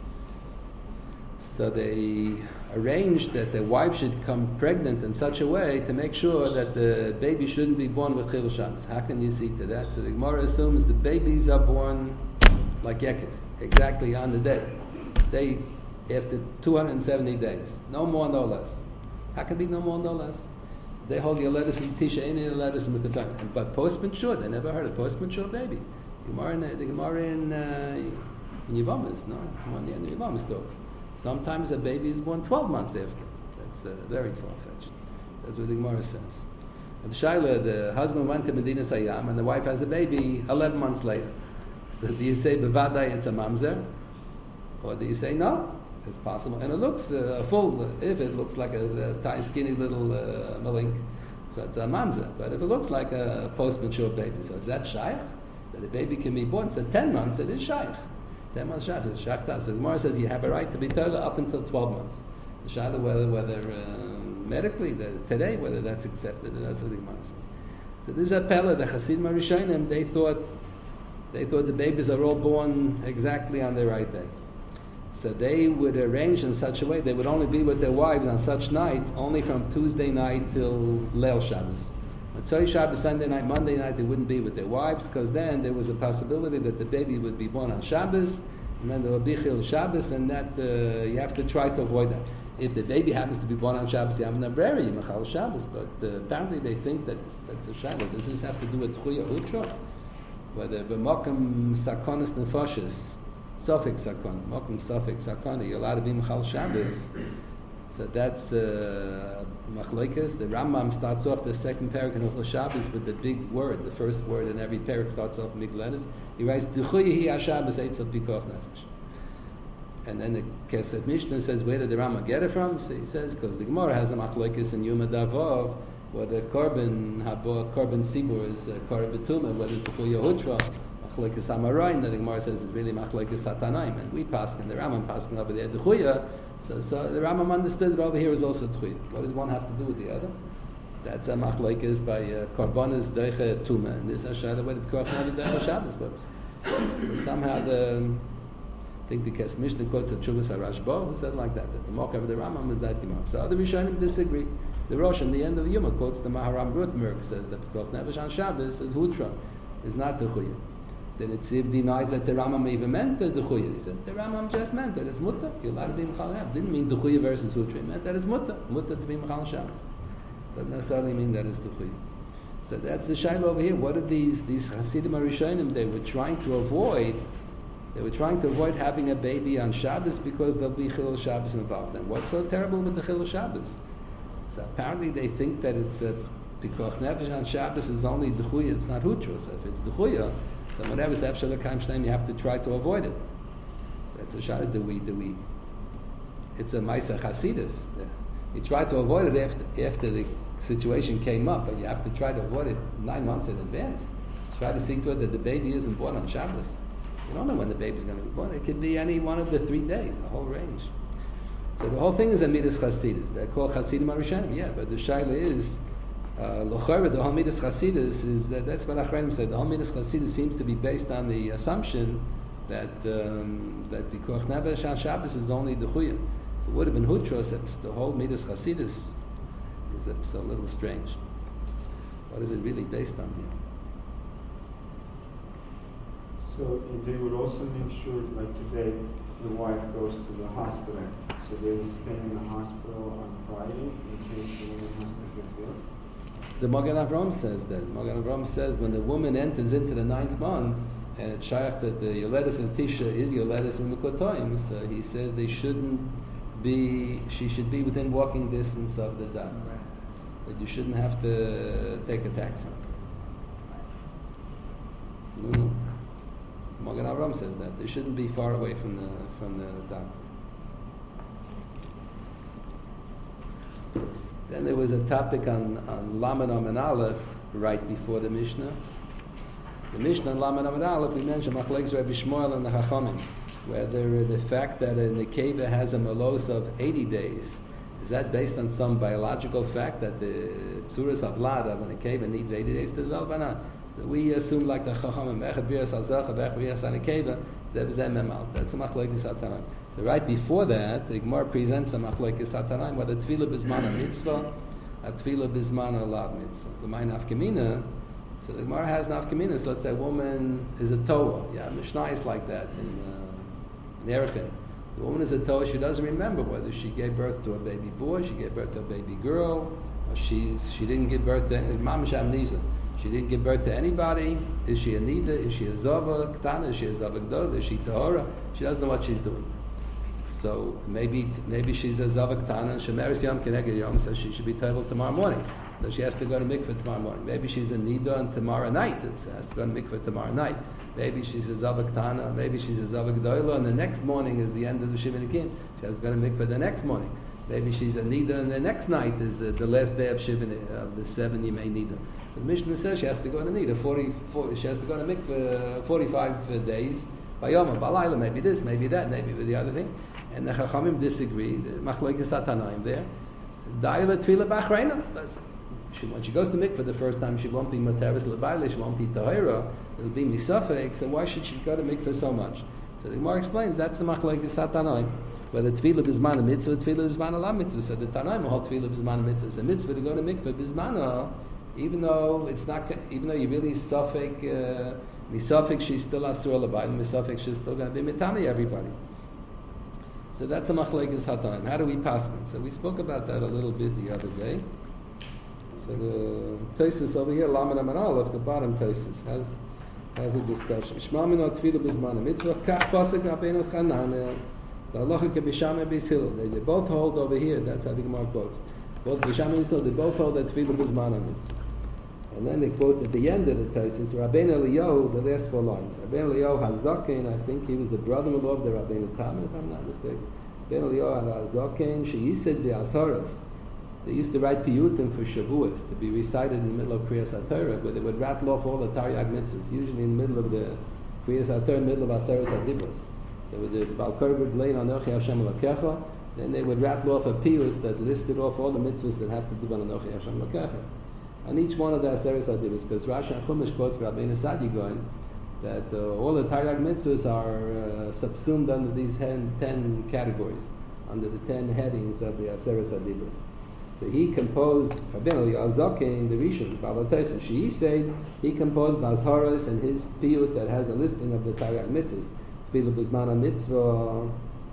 So they arranged that the wife should come pregnant in such a way to make sure that the baby shouldn't be born with Chilul Shabbos. How can you see to that? So the Gemara assumes the babies are born like Yekes, exactly on the day after 270 days. No more, no less. How can it be no more, no less? They hold Yoledis Letisha and Yoledis Mekatoim. But post-mature, they never heard of post-mature baby. The Gemara in Yevamos, no? On the end of Yevamos talks. Sometimes a baby is born 12 months after. That's very far-fetched. That's what the Gemara says. And Shaila, the husband went to Medina Sayyam and the wife has a baby 11 months later. So do you say, Bevadai, it's a mamzer? Or do you say, no, it's possible? And it looks full, if it looks like a tiny, skinny little malink, so it's a mamzer. But if it looks like a post-mature baby, so is that shaykh? That the baby can be born? So 10 months, it is shaykh. 10 months shaykh is shaykh. So the Gemara says you have a right to be tola up until 12 months. The shaykh, whether medically, today, whether that's accepted, that's what the Gemara says. So this is a pella, the Hasidim Harishonim, they thought the babies are all born exactly on the right day. So they would arrange in such a way, they would only be with their wives on such nights, only from Tuesday night till Leil Shabbos. Motzei Shabbos, Sunday night, Monday night, they wouldn't be with their wives, because then there was a possibility that the baby would be born on Shabbos, and then there would be Chil Shabbos, and that you have to try to avoid that. If the baby happens to be born on Shabbos, you have an abreri, you machal Shabbos, but apparently they think that that's a Shabbos. Does this have to do with Chuya Utra? Whether b'mokum sakonis nefashis, suffix sakon, mokum suffix sakon, you're allowed to be machal Shabbos. So that's machlokes. The Rambam starts off the second parak in Hilchos Shabbos with the big word. The first word in every parak starts off in big letters. He writes D'chuyi hi Shabbos eitzel pikoch nefesh. And then the Kesed Mishnah says, where did the Rambam get it from? So he says, because the Gemara has a machlokes in Yuma Davov, where the korban sibur is korban betuma, whether it's before Yehutra, machlokes Amaroin, that the Gemara says is really machlokes Satanaim, and we paskin, the Rambam paskin over there D'chuya. So the Rambam understood that over here is also D'chuya. What does one have to do with the other? That's a machlokes by korbanos deiche tuma, and this is a way the korban deiche Shabbos works. Somehow I think because Mishnah quotes a Chuvas HaRashba, who said like that the mock of the Rambam is that Gemara. So other Rishonim disagree. The Rosh in the end of the Yuma quotes the Maharam Rutmerk, says that Pekuach Nefesh on Shabbos is Hutra, is not D'chuya. then it denies that the Rambam even meant the Duchuya. He said the Rambam just meant that it's mutter. You're allowed to be Mechal Shabbos. Didn't mean Duchuya versus Sutra. It meant that it's mutter to be Mechal Shabbos. Doesn't necessarily mean that it's Duchuya. So that's the shaila over here. What are these Hasidim Arishonim? They were trying to avoid having a baby on Shabbos because there'll be Chilul Shabbos involved. And what's so terrible with the Chilul Shabbos? So apparently they think that it's a Pikuach Nefesh on Shabbos is only Duchuya, it's not Hutra. So if it's Duchuya, so whenever it's Efshel L'Kaim Shneim, you have to try to avoid it. That's a shaila. Do we? It's a Maisa Chasidus. You try to avoid it after the situation came up, but you have to try to avoid it 9 months in advance. Try to see to it that the baby isn't born on Shabbos. You don't know when the baby's going to be born. It could be any one of the 3 days, the whole range. So the whole thing is a Midas Chasidus. They're called Chasidim Arishonim, yeah, but the shaila is L'chorah, the whole Midas Chasidus is that's what Achronim said. The whole Midas Chasidus seems to be based on the assumption that Pikuach Nefesh on Shabbos is only the Chuya. If it would have been Hutros, the whole Midas Chasidus is a little strange. What is it really based on here? So they would also make sure, like today, the wife goes to the hospital, so they would stay in the hospital on Friday in case the woman has to give birth. The Magen Avraham says that. Magen Avraham says when the woman enters into the 9th month, and it's shaykh that the Yoledes and Tisha is Yoledes and Mekotoim, so he says she should be within walking distance of the dam. Right. That you shouldn't have to take a taxi. No. Magen Avraham says that they shouldn't be far away from the dam. Then there was a topic on Lamed Amud Aleph right before the Mishnah. The Mishnah on Lamed Amud Aleph, we mentioned Machlekes Rabbi Shmuel and the Chachamim, whether the fact that a nekeva has a melos of 80 days, is that based on some biological fact that the tzuras havlad of a nekeva needs 80 days to develop or not? So we assume like the Chachamim, Echad Biras HaZecha, Echad Biras HaNekeva, Zev Zeh Memal. That's a Machlekes HaTanaim. So right before that, the Gemara presents a Machlekes HaTanaim, whether Tefillah Bizman a mitzvah, a Tefillah Bizman a lav mitzvah. The Mein Nafkamina, so the Gemara has Nafkamina, so let's say a woman is a Toa. Yeah, Mishnah is like that in Erechim. The woman is a Toa, she doesn't remember whether she gave birth to a baby boy, she gave birth to a baby girl, or she didn't give birth to Mamish Amnesia. She didn't give birth to anybody. Is she a Nida? Is she a Zava Ktana? Is she a Zava Gdol? Is she Tahora? She doesn't know what she's doing. So maybe she's a Zava Ktana and Shemeres Yom Keneged Yom says she should be table tomorrow morning. So she has to go to mikveh tomorrow morning. Maybe she's a Nida and tomorrow night. So has to go to mikveh tomorrow night. Maybe she's a Zava Ktana. Maybe she's a Zava Gdoila and the next morning is the end of the Shivinikin. She has to go to mikveh the next morning. Maybe she's a Nida and the next night is the last day of Shivin, of the 7 Yimei Nida. So the Mishnah says she has to go to Nida, she has to go to mikveh 45 days. By Yom, Balayla, maybe this, maybe that, maybe the other thing. And the Chachamim disagree. Machlekes HaTanaim there. Daila Tefillah B'Achreina. When she goes to mikveh the first time, she won't be Materis L'Bayla, she won't be Tahira, it'll be Misafek, so why should she go to mikveh so much? So the Gemara explains that's the Machlekes HaTanaim. Whether Tefillah B'Zman a mitzvah, Tefillah B'Zman a la mitzvah. So the Tanaim will hold Tefillah B'Zman a mitzvah. It's a mitzvah to go to mikveh B'Zman, even though you really misafek, she's still asur l'bayil, misafek, she's still going to be mitami everybody. So that's a machlekes HaTanaim. How do we pass them? So we spoke about that a little bit the other day. So the Tosfos over here, Lamed Amud Aleph, the bottom Tosfos has a discussion. Shma Mino Tefillah B'Zman mitzvah kach pasuk Rabbeinu Chananel. The halacha k'bisham and b'shil. They both hold over here. That's how the Gemara quotes. Both b'sham and b'shil. They both hold that Tefillah B'Zman mitzvah. And then they quote at the end of the Tosfos Rabbeinu Eliyahu, the last 4 lines. Rabbeinu Eliyahu HaZaken, I think he was the brother-in-law of the Rabbeinu Tam, if I'm not mistaken. Rabbeinu Eliyahu HaZaken, she'yisid v'asaras. They used to write piyutim for Shavuos to be recited in the middle of Kriyas HaTorah, where they would rattle off all the Taryag mitzvahs, usually in the middle of the Kriyas HaTorah, middle of Aseres HaDibros. So with the Balkar would lay on Anochi Hashem Elokecha, then they would rattle off a piyut that listed off all the mitzvahs that have to do with Anochi Hashem Elokecha. And each one of the Aseres HaDibros, because Rashi and Chumash quotes Rabbeinu Sadi going that all the Taryag mitzvahs are subsumed under these 10 categories, under the 10 headings of the Aseres HaDibros. So he composed Rabbeinu Azakin, the Rishon, Balatesa. She said he composed Bazharas and his piyut that has a listing of the Taryag mitzvahs. Tefillah B'zman mitzvah.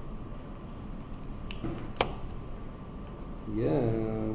Yeah.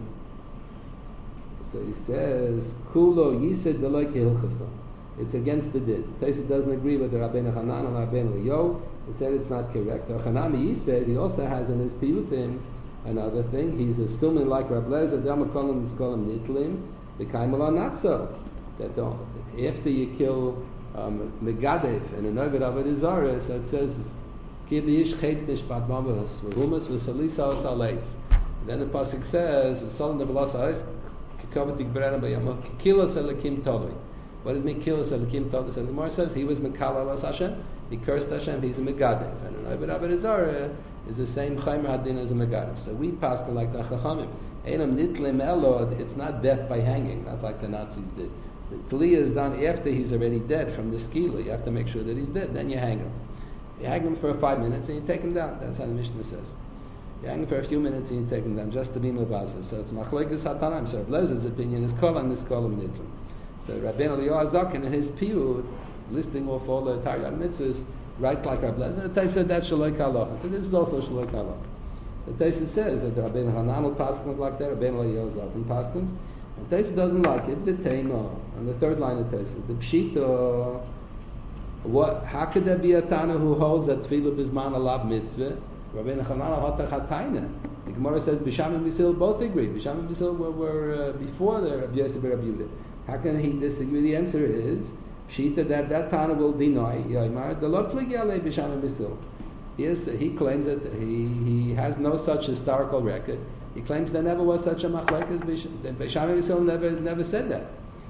So he says, Kulo Yised Deloy Kehilchasa. It's against the din. Taisa doesn't agree with the Rabbeinu Hanan and Rabbeinu Yo. He said it's not correct. The Hanami Yised, he also has in his piyutim another thing. He's assuming like Rab Lezer, Damakolim Niskolim Nitlim, the Kaimala not so. That after you kill Megadev and an Ovid Avodah Zarah, so it says, Ki Yish Chet Mishpat Mavos, V'humas V'salisa Osalates. Then the pasuk says, "Salam de Balasais, Kikavatik Berana Bayamo, Kilos Elikim Toli." What does mean Kilos Elikim Toli? So the Gemara says he was Mekala Las Hashem. He cursed Hashem. He's a Megadev, and an Ovid Avodah Zarah is the same Chaymer Hadin as a Megadev. So we pass like the Chachamim. Einam Nitlim Elod. It's not death by hanging, not like the Nazis did. The Tliya is done after he's already dead from the skila. You have to make sure that he's dead. Then you hang him. You hang him for 5 minutes and you take him down. That's how the Mishnah says. You hang him for a few minutes and you take him down, just to be mevazah. So it's machlekes hatanaim. So Reb Lezer's opinion is kol and niskolim nitlim. So Rabbeinu Eliyahu Azakin in his piyut, listing off all the Taryag mitzvahs, writes like Reb Lezer. They said that's shaloi halacha. So this is also shaloi halacha. So Taisa says that Rabbeinu Hanan will paskins like that, Rabbeinu Eliyahu Azakin paskins, and Taisa doesn't like it. The Teino on the third line of Taisa, the Pshita. What? How could there be a Tana who holds that Tefillah B'zman Alab mitzvah? Rabbeinu Hanan Hotach Hatayna. The Gemara says Bisham and Bisil both agree. Bisham and Bisil were before the Rabbi Yosef Rabbi Yehuda. How can he disagree? The answer is Pshita that Tana will deny Yaimar the Lo Pligi Alei Bisham and Bisil. Yes, he claims that he has no such historical record. He claims there never was such a machlek as Bisham and Bisil never said that.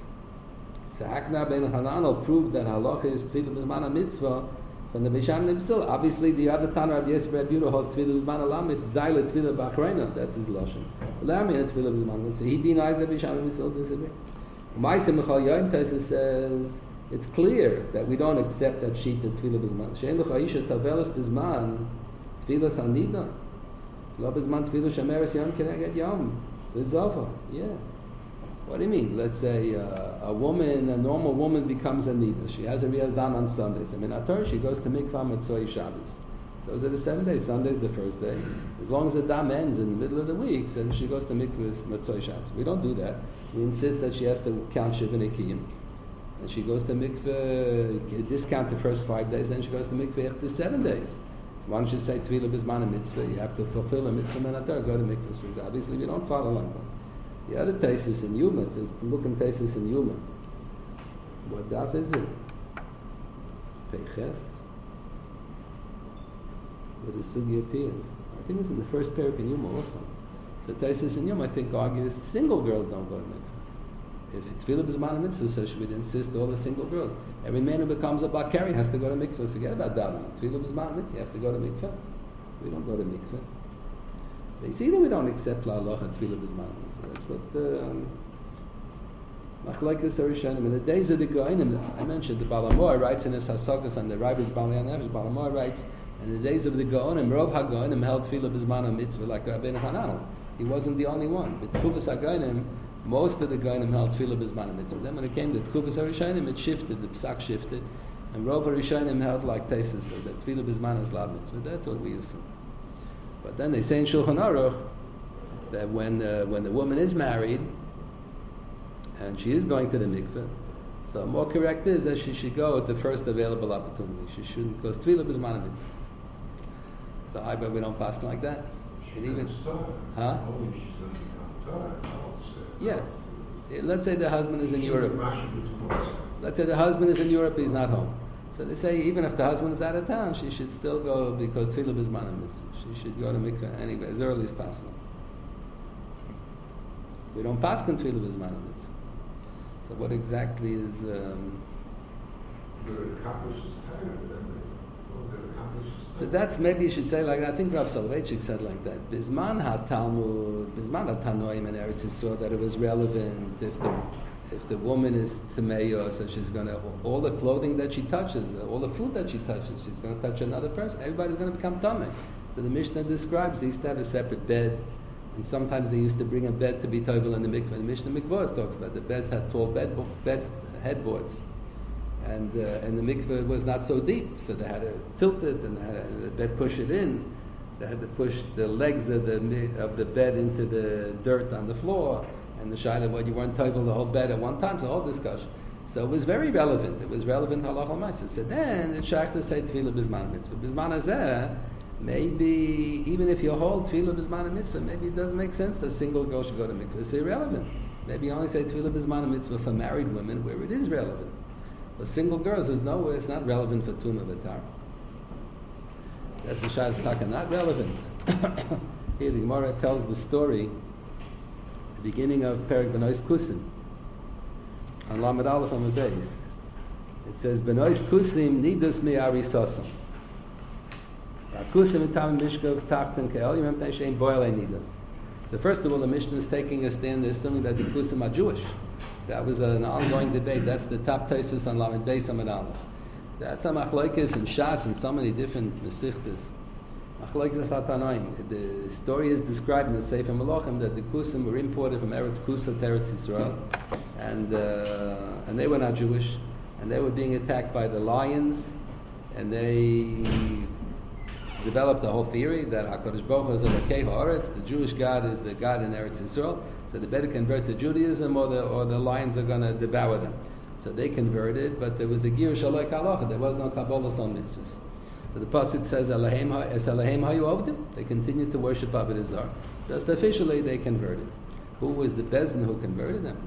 So Hakna ben Hanan proved that halacha is Tefillah B'zman mitzvah from the Bisham and Bisil. Obviously, the other Tana Rabbi Yosef Rabbi Yehuda holds Tefillah B'zman alam. It's Daila Tefillah B'achreina. That's his lashon. Lami and Tefillah B'zman. So he denies that Bisham and Bisil disagree. Ma'aseh Michal Yoim Taisa says it's clear that we don't accept that sheet of Tefillah B'zman. She'en l'cha isha tavelas B'zman Tefillah Sanida. Lo B'zman Tefillah Shemeres Yom Keneged Yom. L'zova. Yeah. What do you mean? Let's say a normal woman becomes a nida. She has a riyaz dam on Sundays. I mean, at Torah she goes to mikvah Motzei Shabbos. Those are the 7 days. Sunday's the first day. As long as the dam ends in the middle of the week, then she goes to mikvah Motzei Shabbos. We don't do that. We insist that she has to count Shiva Nekiyim. And she goes to mikvah, discount the first 5 days, then she goes to mikvah after 7 days. So why don't you say Tefillah B'zman mitzvah? You have to fulfill a mitzvah and at Torah go to mikvah. So obviously we don't follow like that. The other Taisus in Yuma, it says, look in Taisus in Yuma. What daf is it? Peiches? Where the Sugi appears. I think it's in the first parak in Yuma also. So Taisus in Yuma, I think, argues single girls don't go to mikveh. If it's Tefillah B'zman mitzvah, so she would insist all the single girls. Every man who becomes a bakari has to go to mikveh. Forget about davening. Tefillah B'zman mitzvah, you have to go to mikveh. We don't go to mikveh. So you see that we don't accept la halacha Tefillah B'zman. So that's what Machlekes Rishonim. In the days of the Goinim, I mentioned the Balamor writes in his Hasagas and the Rabbis Balayanev. Balamor writes, in the days of the Goinim, Rov HaGoinim held Tefillah B'zman mitzvah like Rabbeinu Hanan. He wasn't the only one. But Tkuvas HaGoinim, most of the Goinim held Tefillah B'zman mitzvah. Then when it came to Tkuvas HaRishonim, it shifted. The Psak shifted, and Rov HaRishonim held like Taisus says that Tefillah B'zman is lav mitzvah. That's what we assume. But then they say in Shulchan Aruch that when the woman is married and she is going to the mikveh, so more correct is that she should go at the first available opportunity. She shouldn't, because Tefillah B'zman mitzvah. So I bet we don't pass like that. And even, huh? Yeah. Let's say the husband is in Europe. Let's say the husband is in Europe, he's not home. So they say even if the husband is out of town, she should still go because Tefillah B'zman mitzvah. She should go to mikveh anyway, as early as possible. We don't pass on Tefillah B'zman mitzvah. So what exactly is? So that's maybe you should say like I think Rav Soloveitchik said like that. B'zman ha-Talmud, B'zman ha-Tanoim and Eretz Yisrael that it was relevant if the woman is Tameya, so she's going to, all the clothing that she touches, all the food that she touches, she's going to touch another person. Everybody's going to become Tameh. So the Mishnah describes they used to have a separate bed And sometimes they used to bring a bed to be tovel in the mikveh. The Mishnah Mikvahs talks about the beds had tall bed headboards, and the mikveh was not so deep, so they had to tilt it and the bed push it in. They had to push the legs of the bed into the dirt on the floor, and the shaila, well, you weren't tovel the whole bed at one time. So the whole discussion. So it was very relevant. It was relevant halacha l'maaseh. So then it's shach to say tefillah b'zman mitzvah. B'zman hazeh, maybe even if you hold tefillah b'zman mitzvah, maybe it doesn't make sense that a single girl should go to mikveh. It's irrelevant. Maybe you only say tefillah b'zman mitzvah for married women where it is relevant. For single girls, there's no way it's not relevant for tumah v'tar. That's the shayla staka, not relevant. Here the Gemara tells the story, the beginning of Perek Benois Kusim, on Lamed Aleph on the base. It says, Benois Kusim nidus mi'arisosam. Kusim itam mishkav tachtan ke'el yimem tnei she'en boil nidus. So first of all, the Mishnah is taking a stand, assuming that the Kusim are Jewish. That was an ongoing debate. That's the top thesis on Lamed Beis Amud Aleph. That's a machlokes and Shas and so many different mesichtas. Machlokes hatanoim. The story is described in the Sefer Malachim that the Kusim were imported from Eretz Kusa to Eretz Yisrael, and they were not Jewish, and they were being attacked by the lions, and they developed a whole theory that HaKadosh Baruch Hu is Elokei Haaretz, the Jewish God is the God in Eretz Yisrael, so they better convert to Judaism or the lions are going to devour them. So they converted, but there was a Gir Shaloi Kalacha, there was no Kabbalah on mitzvahs. So the pasuk says, Es Eloheim Hayu Ovdim, they continued to worship Avodah Zarah. Just officially they converted. Who was the Bezdin who converted them?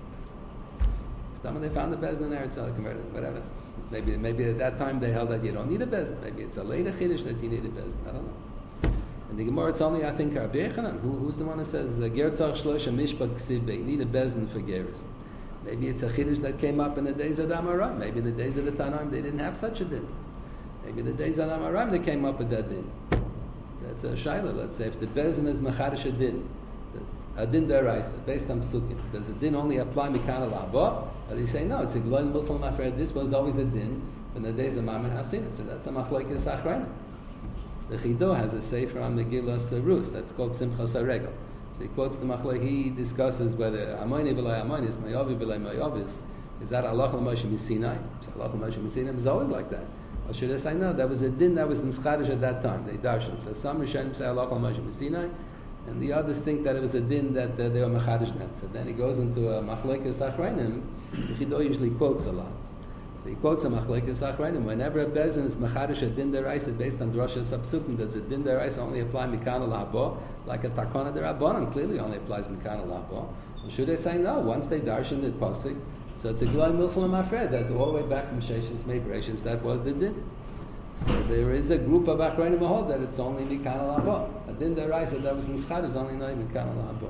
Someone they found the Bezdin there, it's converted them, whatever. Maybe at that time they held that you don't need a Bezdin. Maybe it's a later Chiddush that you need a Bezdin. I don't know. In the Gemara it's only, I think, Rabbi Yechanan. Who's the one that says, Ger Tzach Shlosha Mishpat Ksiv, you need a Bezdin for Geras. Maybe it's a Chiddush that came up in the days of the Amoraim. Maybe in the days of the Tanaim they didn't have such a din. Maybe in the days of the Amoraim they came up with that din. That's a shayla. Let's say if the Bezdin is Macharish a din, a din deraisa, based on Psukim, does the din only apply Mikana La'aba? Or do you say, no, it's a Gloin Muslim affair, this was always a din in the days of Mammon Hasina. So that's a Machlokes Achrayim. The Chido has a sefer on Megillas Rus, that's called Simchas HaRegel. So he quotes the Machlok, he discusses whether Amoni v'lai Amonis, Mayavi v'lai Mayavis, is that Allah l'Moshe Misinai? So Allah l'Moshe Misinai was always like that. Or should I say, no, that was a din that was Nischadish at that time, they darshan. So some Rishonim say Allah l'Moshe Misinai, and the others think that it was a din that they were Machadish net. So then he goes into a Machlokes Achrayim, the Chido usually quotes a lot. So he quotes a Machlokes Achrayim, whenever a Bezin is Machadish a din deraisa based on Drosha Sapsukim, does a din deraisa only apply Mikana La'abo? Like a Takana D'Rabbanan clearly only applies Mikana La'abo. Or should they say no, once they darshan the Pasuk, so it's a Gloi Milchel Mafred, that all the way back from Sheshis Mebreshis, that was the din. So there is a group of Achrayim Mahod that it's only Mikana La'abo. A din deraisa that was Nischad is only not Mikana La'abo.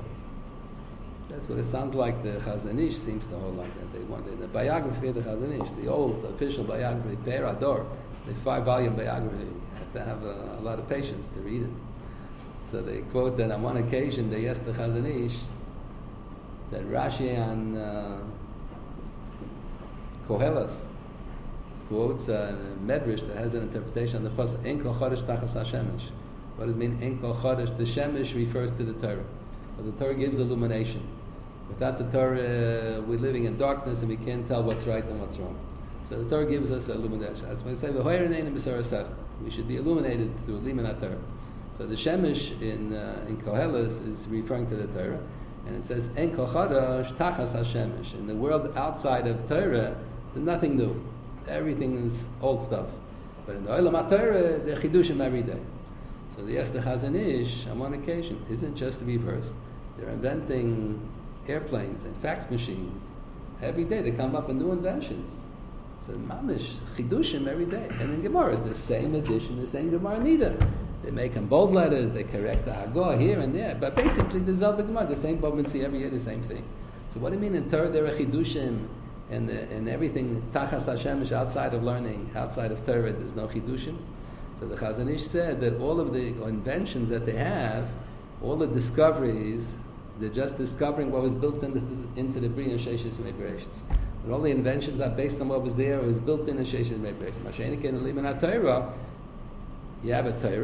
That's what it sounds like the Chazon Ish seems to hold like that. They wanted the biography of the Chazon Ish, the old official biography, Pe'er Ador, the 5-volume biography. You have to have a lot of patience to read it. So they quote that on one occasion they asked the Chazon Ish that Rashi on Kohelas quotes a Medrash that has an interpretation of the pasuk En Kol Chodesh Tachas HaShemesh. What does it mean? En Kol Chodesh. The Shemesh refers to the Torah. But the Torah gives illumination. Without the Torah, we're living in darkness and we can't tell what's right and what's wrong. So the Torah gives us illumination. That's why I say we should be illuminated through Liman Torah. So the Shemesh in Koheles is referring to the Torah, and it says En Kol Chodesh Tachas HaShemesh. In the world outside of Torah, there's nothing new. Everything is old stuff. But in the Olam HaTorah, the Chidushim every day. So the Esther Chazon Ish, on one occasion, isn't just the reverse. They're inventing airplanes and fax machines. Every day they come up with new inventions. So mamish, chidushim every day. And in Gemara, the same edition, the same Gemara Nida. They make them bold letters, they correct the Hagor here and there. But basically, the Zalba Gemara, the same Bavitzi every year, the same thing. So what do you mean in Torah there are chidushim and everything, Tachas HaShemesh, outside of learning, outside of Torah, there's no chidushim? So the Chazon Ish said that all of the inventions that they have, all the discoveries, they're just discovering what was built into the Bria and Sheshis Meiberations. And all the inventions are based on what was there, it was built in the Sheshis Meiberations. Mashenike and Liman HaTorah, you have a Torah,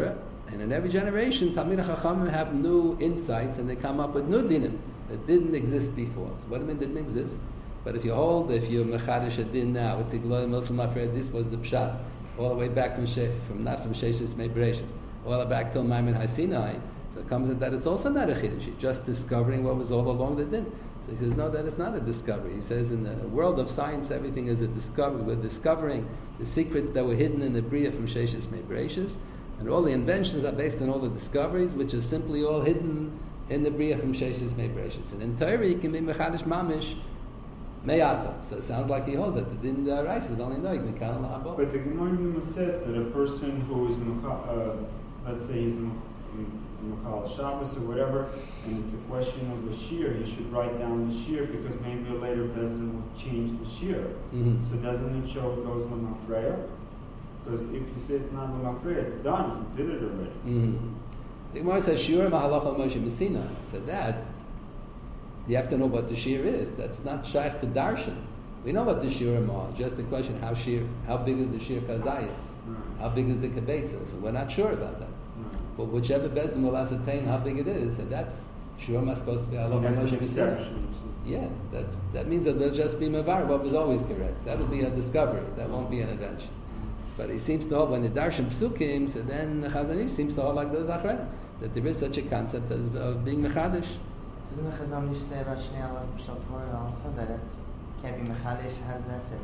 And in every generation, Talmidei Chachamim have new insights and they come up with new dinim that didn't exist before. So what do you mean didn't exist? But if you're mechadish a din now, it's Igloy Muslim Afred, this was the pshat, all the way back from not from Sheshis Mei Bereshis, all the way back till Maimon HaSinai. So it comes at that it's also not a chiddush, it's just discovering what was all along the din. So he says, no, that is not a discovery. He says, in the world of science, everything is a discovery. We're discovering the secrets that were hidden in the Bria from Sheshis Mei Bereshis, and all the inventions are based on all the discoveries, which is simply all hidden in the Bria from Sheshis Mei Bereshis. And in Torah, he can be mechadish mamish meyata. So it sounds like he holds that the din rice is only noig mikal la'abo. But the Gemara in Yuma says that a person who is let's say he's Mechal Shabbos or whatever, and it's a question of the shear, he should write down the shear because maybe a later Bezdin will change the shear. Mm-hmm. So doesn't it show it goes Lamafreya? Because if you say it's not Lamafreya, it's done. You did it already. Mm-hmm. The Gemara says Shiur Mahalacha Moshe Messina. So that you have to know what the shear is. That's not shaykh to darshan. We know what the shear is. Just the question how big is the shear kazayas? Right. How big is the kibetza? So we're not sure about that. Right. But whichever Bezdin will ascertain how big it is, and that's Shurma supposed to be Allah. That's an exception. Yeah, that means that they'll just be Mavar, what was always correct. That'll be a discovery. That won't be an invention. But he seems to hold, when the Darshan Psukim, so then the Chazon Ish seems to hold like those Achrenim, that there is such a concept as of being Mechadish. Doesn't the Chazon Ish say about Shnei Alav Shal Torah also that it can't be Mechadish, how does that fit?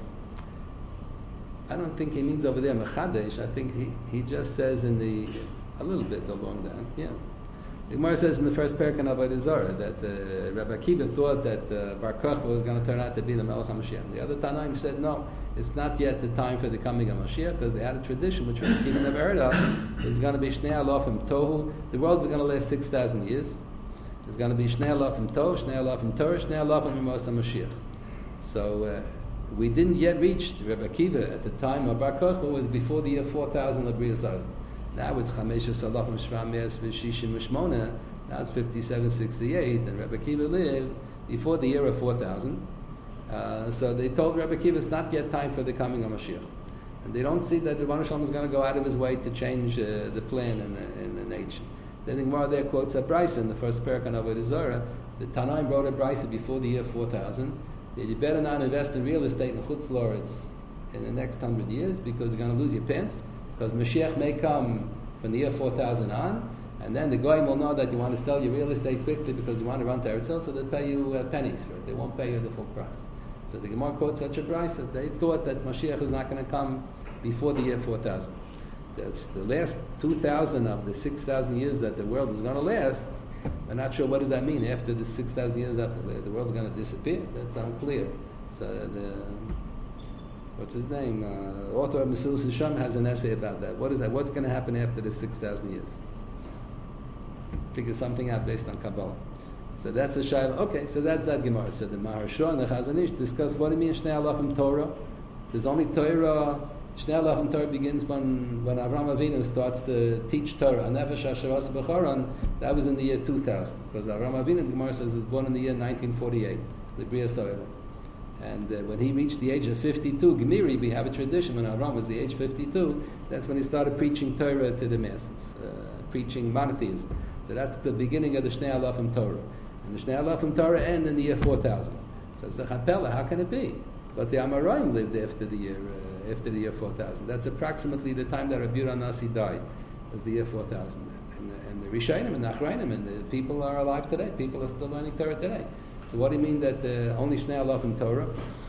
I don't think he means over there Mechadish. I think he just says a little bit along that, yeah. The Gemara says in the first parak in Avodah Zarah that Rabbi Akiva thought that Bar Kochba was going to turn out to be the Melech HaMashiach. The other Tanaim said no, it's not yet the time for the coming of Mashiach because they had a tradition which Rabbi Akiva never heard of. It's going to be Shnei Alofim Tohu. The world is going to last 6,000 years. It's going to be Shnei Alofim Tohu, Shnei Alofim Torah, Shnei Alofim Mimos HaMashiach. So we didn't yet reach Rabbi Akiva at the time of Bar Kochba was before the year 4000 of Bria Zarah. Now it's Chameshes Alofim Shvam Yes V'Shishim V'Shmona. Now it's 5768, and Rabbi Akiva lived before the year of 4000. So they told Rabbi Akiva it's not yet time for the coming of Mashiach. And they don't see that the Rebbeinu Shalom is going to go out of his way to change the plan in the nation. Then the Gemara there quotes a Brisa in the first parak on Avodah Zarah. The Tanaim wrote a Brisa before the year 4000. That you better not invest in real estate in Chutz La'aretz in the next 100 years because you're going to lose your pants. Because Mashiach may come from the year 4000 on, and then the Goyim will know that you want to sell your real estate quickly because you want to run to Eretz Yisrael, so they'll pay you pennies for it. They won't pay you the full price. So the Gemara quotes such a price that they thought that Mashiach is not going to come before the year 4000. That's the last 2000 of the 6,000 years that the world is going to last. We're not sure what does that mean after the 6,000 years after the world's going to disappear. That's unclear. So what's his name? Author of Mesilas Yesharim has an essay about that. What is that? What's going to happen after the 6,000 years? Figure something out based on Kabbalah. So that's a shayla. Okay, so that's that Gemara. So the Maharsha and the Chazon Ish discuss what it means Shnei Alofim Torah. There's only Torah. Shnei Alofim Torah begins when Avraham Avinu starts to teach Torah. Nefesh Asher Asa B'Charan, that was in the year 2000. Because Avraham Avinu, the Gemara says, was born in the year 1948, the Bria Sarah. And when he reached the age of 52, Gemiri, we have a tradition, when Avram was the age 52, that's when he started preaching Torah to the masses, preaching monotheism. So that's the beginning of the Shnei Alofim Torah. And the Shnei Alofim Torah end in the year 4000. So it's a chapella, how can it be? But the Amoraim lived after the year 4000. That's approximately the time that Rabbi Yehuda Nasi died, was the year 4000. And the Rishonim and the Achrayim and the people are alive today. People are still learning Torah today. So what do you mean that only Shnei Alofim Torah?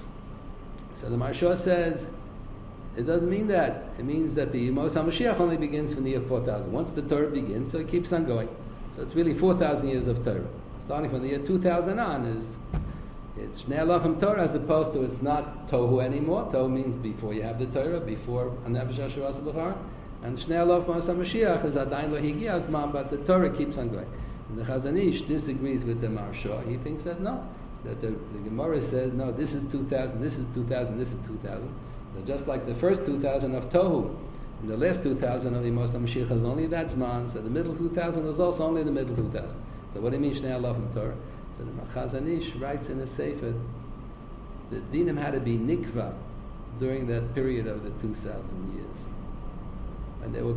So the Maharsha says, it doesn't mean that. It means that the Yemos HaMashiach only begins from the year 4000. Once the Torah begins, so it keeps on going. So it's really 4,000 years of Torah. Starting from the year 2000 on it's Shnei Alofim Torah as opposed to it's not Tohu anymore. Tohu means before you have the Torah, before Nefesh Asher Asa B'Charan. And Shnei Alofim HaMashiach is Adayin Lo Higia Azman, but the Torah keeps on going. And the Chazon Ish disagrees with the Maharsha. He thinks that no, that the Gemara says no, this is 2000, this is 2000, this is 2000. So just like the first 2000 of Tohu, and the last 2000 of the Yemos HaMashiach is only that Zman, so the middle 2000 is also only the middle 2000. So what do you mean Shnei Alofim Torah? So the Chazon Ish writes in a Sefer that Dinim had to be Nikva during that period of the 2000 years. and they will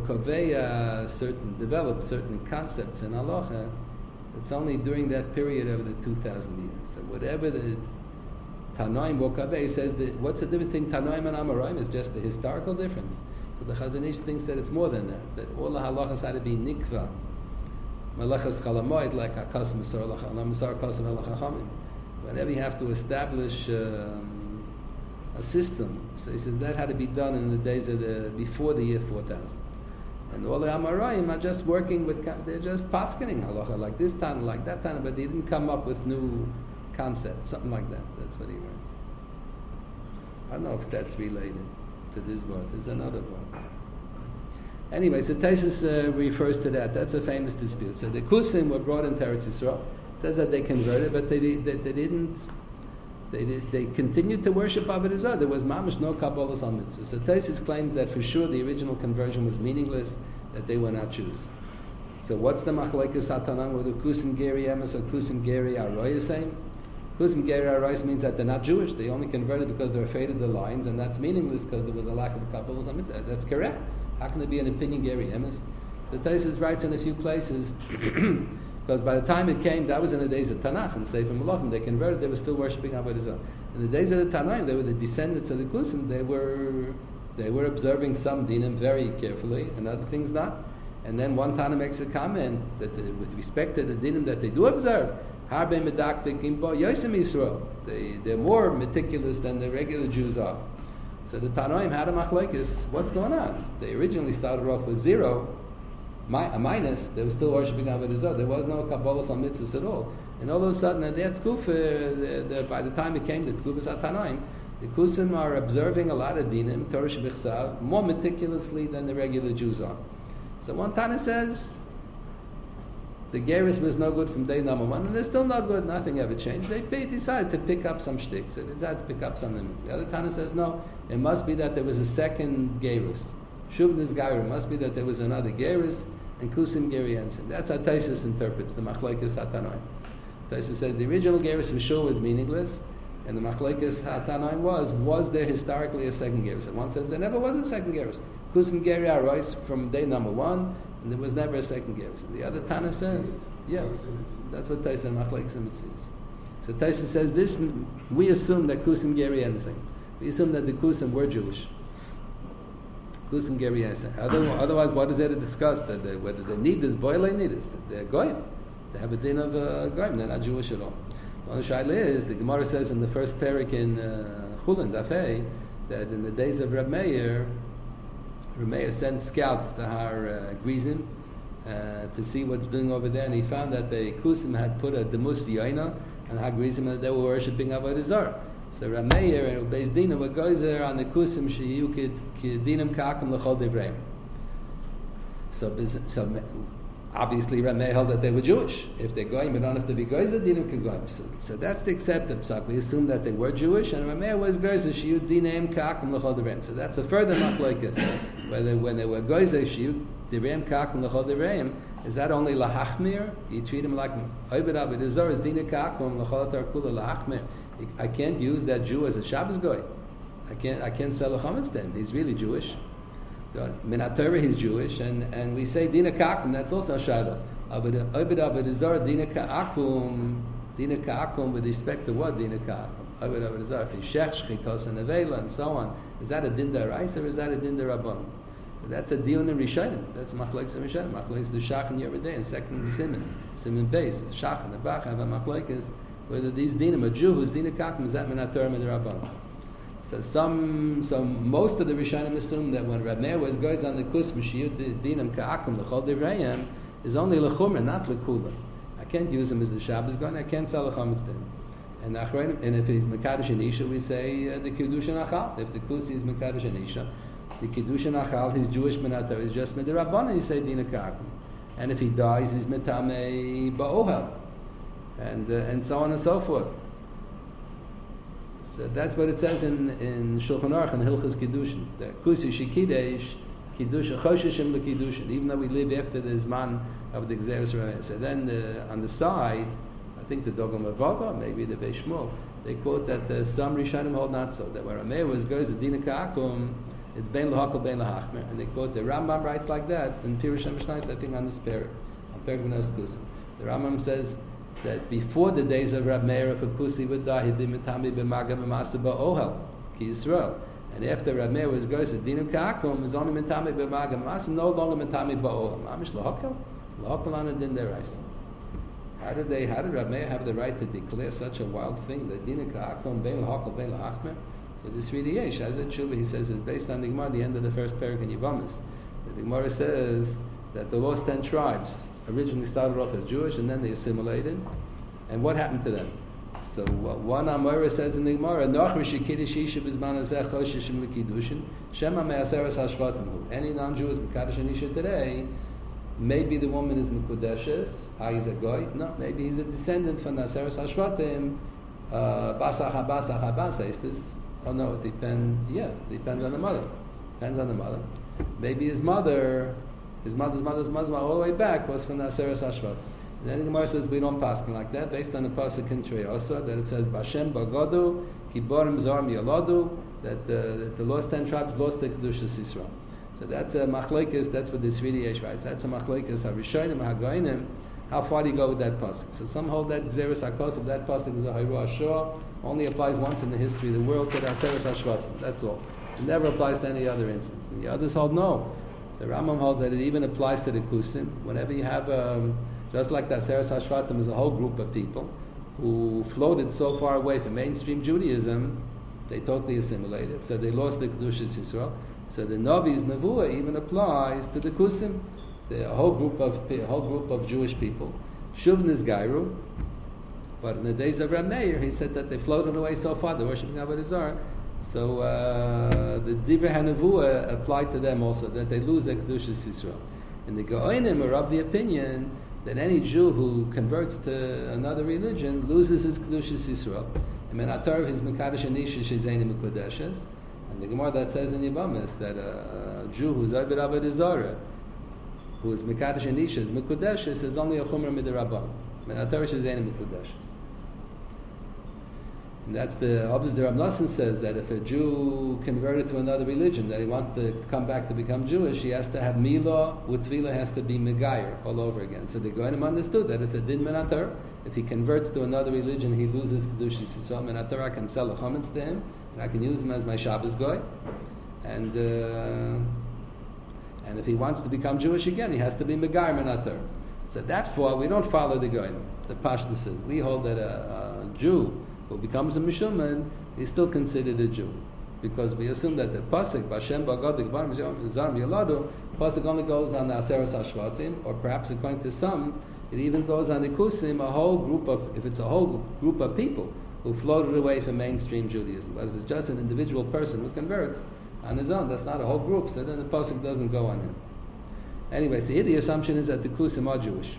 develop certain concepts in halacha, it's only during that period of the 2,000 years. So whatever the Tanoim or Kaveh says, that what's the difference between Tanoim and Amoraim is just the historical difference. So the Chazon Ish thinks that it's more than that all the halachas had to be nikva. Malachas chalamoid, like Hakas Masar Masar Kasim al Chachamim. Whenever you have to establish a system, so he says that had to be done in the days of before the year 4000. And all the Amoraim are just working with, they're just paskening halacha, like this Tana, like that Tana, but they didn't come up with new concepts, something like that. That's what he writes. I don't know if that's related to this word. There's another word. Anyway, so Taisus refers to that. That's a famous dispute. So the Kusim were brought into Eretz Yisrael. It says that they converted, but they didn't. They continued to worship Avodah Zarah. There was mamish no kabbalas al mitzvah. So Taisus claims that for sure the original conversion was meaningless, that they were not Jews. So what's the machlekes hatanan with the Kusim Geri Emes or Kusim Geri Aroy saying? Kusim Geri Aroy means that they're not Jewish. They only converted because they're afraid of the lions, and that's meaningless because there was a lack of kabbalas al mitzvah. That's correct. How can there be an opinion Geri Emes? So Taisus writes in a few places. Because by the time it came, that was in the days of Tanakh and Sefer Malachim. They converted; they were still worshiping Avodah Zarah. In the days of the Tanaim, they were the descendants of the Kusim. They were observing some dinim very carefully, and other things not. And then one Tana makes a comment that with respect to the dinim that they do observe, Harbe medaktikim bo Yosem Yisrael. They're more meticulous than the regular Jews are. So the Tanaim had a machlekes. What's going on? They originally started off with 0. A minus, they were still worshipping Avodah Zarah. There was no Kabbalah on mitzvahs at all. And all of a sudden, at their Tkufa, by the time it came to Tkufas HaTanaim, the Kusim are observing a lot of dinim, Torah Shebichsav, more meticulously than the regular Jews are. So one Tana says, the Geras was no good from day number 1, and they're still not good, nothing ever changed. They decided to pick up some shtick, so they decided to pick up some limits. The other Tana says, no, it must be that there was a second Geras. Shuvnis Gaira, must be that there was another Geras, and Kusim Geri Emsen. That's how Taisus interprets the Machlekes HaTanoim. Taisus says the original Geras for sure was meaningless, and the Machlekes HaTanoim was there historically a second Geras? And one says there never was a second Geras. Kusim Geri Arois from day number 1, and there was never a second Geras. And the other Tana says, yeah, that's what Taisus and Machlekes says. So Taisus says this, we assume that Kusim Geri Emsen. We assume that the Kusim were Jewish. Kusim Geri Emsen. Otherwise, what is there to discuss? Whether they need this, boy, they need this. They're goyim. They have a din of goyim. They're not Jewish at all. One shaila is, the Gemara says in the first parak in Chulin, Dafei, that in the days of Reb Meir sent scouts to Har Grizim to see what's doing over there, and he found that the Kusim had put a Demus Yaina on Har Grizim, and they were worshipping Avodah Zarah. So Reb Meir and Beis Dina were goes there on the Kusim sheyu kidinim ka'akum l'chol devreim. So obviously Reb Meir held that they were Jewish. If they're goyim, they don't have to be goyim. Dinim k'goyim. So that's the accepted psak. We assume that they were Jewish, and Reb Meir was goyim sheyu dinim ka'akum l'chol devreim. So that's a further machlokes. Whether when they were goyim sheyu devreim ka'akum l'chol devreim, is that only lahachmir? You treat them like Oibed Avodah Zarah is dinim ka'akum l'chol atar kula lahachmir. I can't use that Jew as a Shabbos goy. I can't sell a chametz to him. He's really Jewish. Minat Torah, he's Jewish, and we say dina ka'akum. That's also a shayla. Oibed Avodah Zarah dina ka'akum with respect to what dina ka'akum? Oibed Avodah Zarah. If he's shech shchitos and avela and so on, is that a din daraisa or is that a din darabban? So that's a dion in Rishonim. That's machlekes and Rishonim. Machlekes the Shach and Yeridei, and second Siman base. Shach and the Bach have a machlekes. Whether these dinim, a Jew who's dina ka'akum, is that minat Torah and Rabban? So most of the Rishonim assume that when Reb Meir goes on the kus mishiyut dinim ka'akum l'chol divrayim is only l'chumra, not l'kula. I can't use him as a Shabbos gun. I can't sell a chametz to him. And if he's mekadosh and isha, we say the kiddush and achal. If the kus is mekadosh and isha, the kiddush and achal, his Jewish minat Torah is just midirabban, and you say dina ka'akum. And if he dies, he's mitamei ba'ohel. And so on and so forth. So that's what it says in Shulchan Aruch and Hilchos Kiddushin. The Kusi Shekidesh Kiddushin Choshishim LeKiddushin. Even though we live after the Zman of the Gzeres Rameh. So then on the side, I think the Dogam Avava, maybe the Beis Shmuel, they quote that some Rishonim hold not so. That where Rameh goes the Dina Ka'akum, It's bein lahakol, bein lahachmer. And they quote, the Rambam writes like that in Pirush HaMishnayos, I think on this parak, on Perek Benos Kusim. The Rambam says that before the days of Rab Meir, if a Kusi would die, he'd be mitami b'magam b'masa ba'ohel, ki Yisrael. And after Rab Meir was goes to Dinu Ka'akum, is only mitami b'magam b'masa, no longer mitami ba'ohel. Mamish lahakol? Lahakol on a din deraisa. How did Rab Meir have the right to declare such a wild thing? That Dinu Ka'akum, bein lahakol, bein lahachmer? So this really Yesh, as a tshuva, he says, is based on the Gemara, the end of the first parak in Yevamos. The Gemara says that the lost 10 tribes originally started off as Jewish and then they assimilated. And what happened to them? So one Amora says in the Gemara, any non-Jew is Mekadosh and Isha today, maybe the woman is Mekudeshes, he's a goy. No, maybe he's a descendant from Naseres HaShvatim, Basach HaBasach is this. Oh no, it depends on the mother. Depends on the mother. Maybe his mother's mother all the way back was from Naseres HaShvat. And then the Gemara says we don't pass like that, based on the pasuk in Treyasa, that it says Bashem Bagodu, Kiborim Zarm Yaladu, that the lost 10 tribes lost the Kedushas Yisrael. So that's a machlokes, that's what this really is, right? So that's a machlokes, HaRishonim, HaGoinim. How far do you go with that pasuk? So some hold that Gzeres HaKos of that pasuk is a Hayru Ashur, only applies once in the history of the world to the Naseres HaShvatim. That's all. It never applies to any other instance. And the others hold no. The Rambam holds that it even applies to the Kusim. Whenever you have, just like the Naseres HaShvatim is a whole group of people who floated so far away from mainstream Judaism, they totally assimilated. So they lost the Kedushas Yisrael. So the Navi's Nevuah even applies to the Kusim. The whole group of Jewish people. Shuvn is Gairu, but in the days of Rab Meir, he said that they floated away so far, they're worshiping Avodah Zarah. So the Divrei HaNevuah applied to them also, that they lose their Kedushas Yisrael. And the Gaonim are of the opinion that any Jew who converts to another religion loses his Kedushas Yisrael. And Menatar his Mekadosh Anisha Shizeni Mekudeshes. And the Gemara that says in Yevamos that a Jew who's Ovid Avodah Zarah, who is Mekadosh Anisha, is Mekudeshes, is only a Chumrah Midirabban. Menatar Shizeni Mekudeshes. And that's obviously the Rav Nosson says that if a Jew converted to another religion, that he wants to come back to become Jewish, he has to have Milah, with Tefillah has to be Megayer all over again. So the Goyim understood that it's a Din Menatar. If he converts to another religion, he loses Kedushas Yisrael. Menatar, I can sell a chametz to him, and I can use him as my Shabbos Goy. And if he wants to become Jewish again, he has to be Megayer Menatar. So therefore, we don't follow the Goyim. The Pashtus says, we hold that a Jew who becomes a Mishulman is still considered a Jew. Because we assume that the Pasuk, Bashem Bagodik Bar Zarm Yaladu, Pasuk only goes on the Aseres HaShvatim, or perhaps according to some, it even goes on the Kusim, if it's a whole group of people who floated away from mainstream Judaism. But if it's just an individual person who converts on his own, that's not a whole group, so then the Pasuk doesn't go on him. Anyway, so here the assumption is that the Kusim are Jewish.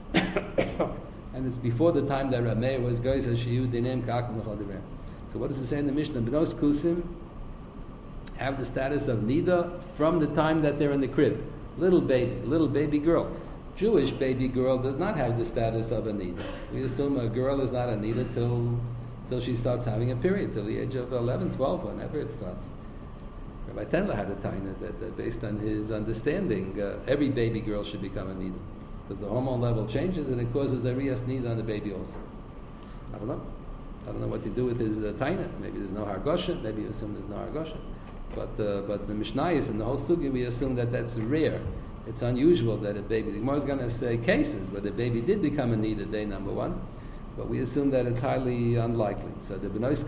And it's before the time that Rab Meir was Goy says Shiyu Dinem Ka'akum L'chol Divrei. So what does it say in the Mishnah? Bnos Kusim have the status of Nida from the time that they're in the crib. Little baby girl. Jewish baby girl does not have the status of a Nida. We assume a girl is not a Nida till she starts having a period, till the age of 11, 12, whenever it starts. Rabbi Tendler had a taina that based on his understanding, every baby girl should become a Nida. Because the hormone level changes and it causes a Riyas Nida on the baby also. I don't know what to do with his taina. Maybe there's no Hargosha, maybe you assume there's no Hargosha. But the Mishnayos and the whole Sugi, we assume that that's rare. It's unusual that a baby, the Gemara is going to say cases where the baby did become a Nida day number one, but we assume that it's highly unlikely. So the B'nos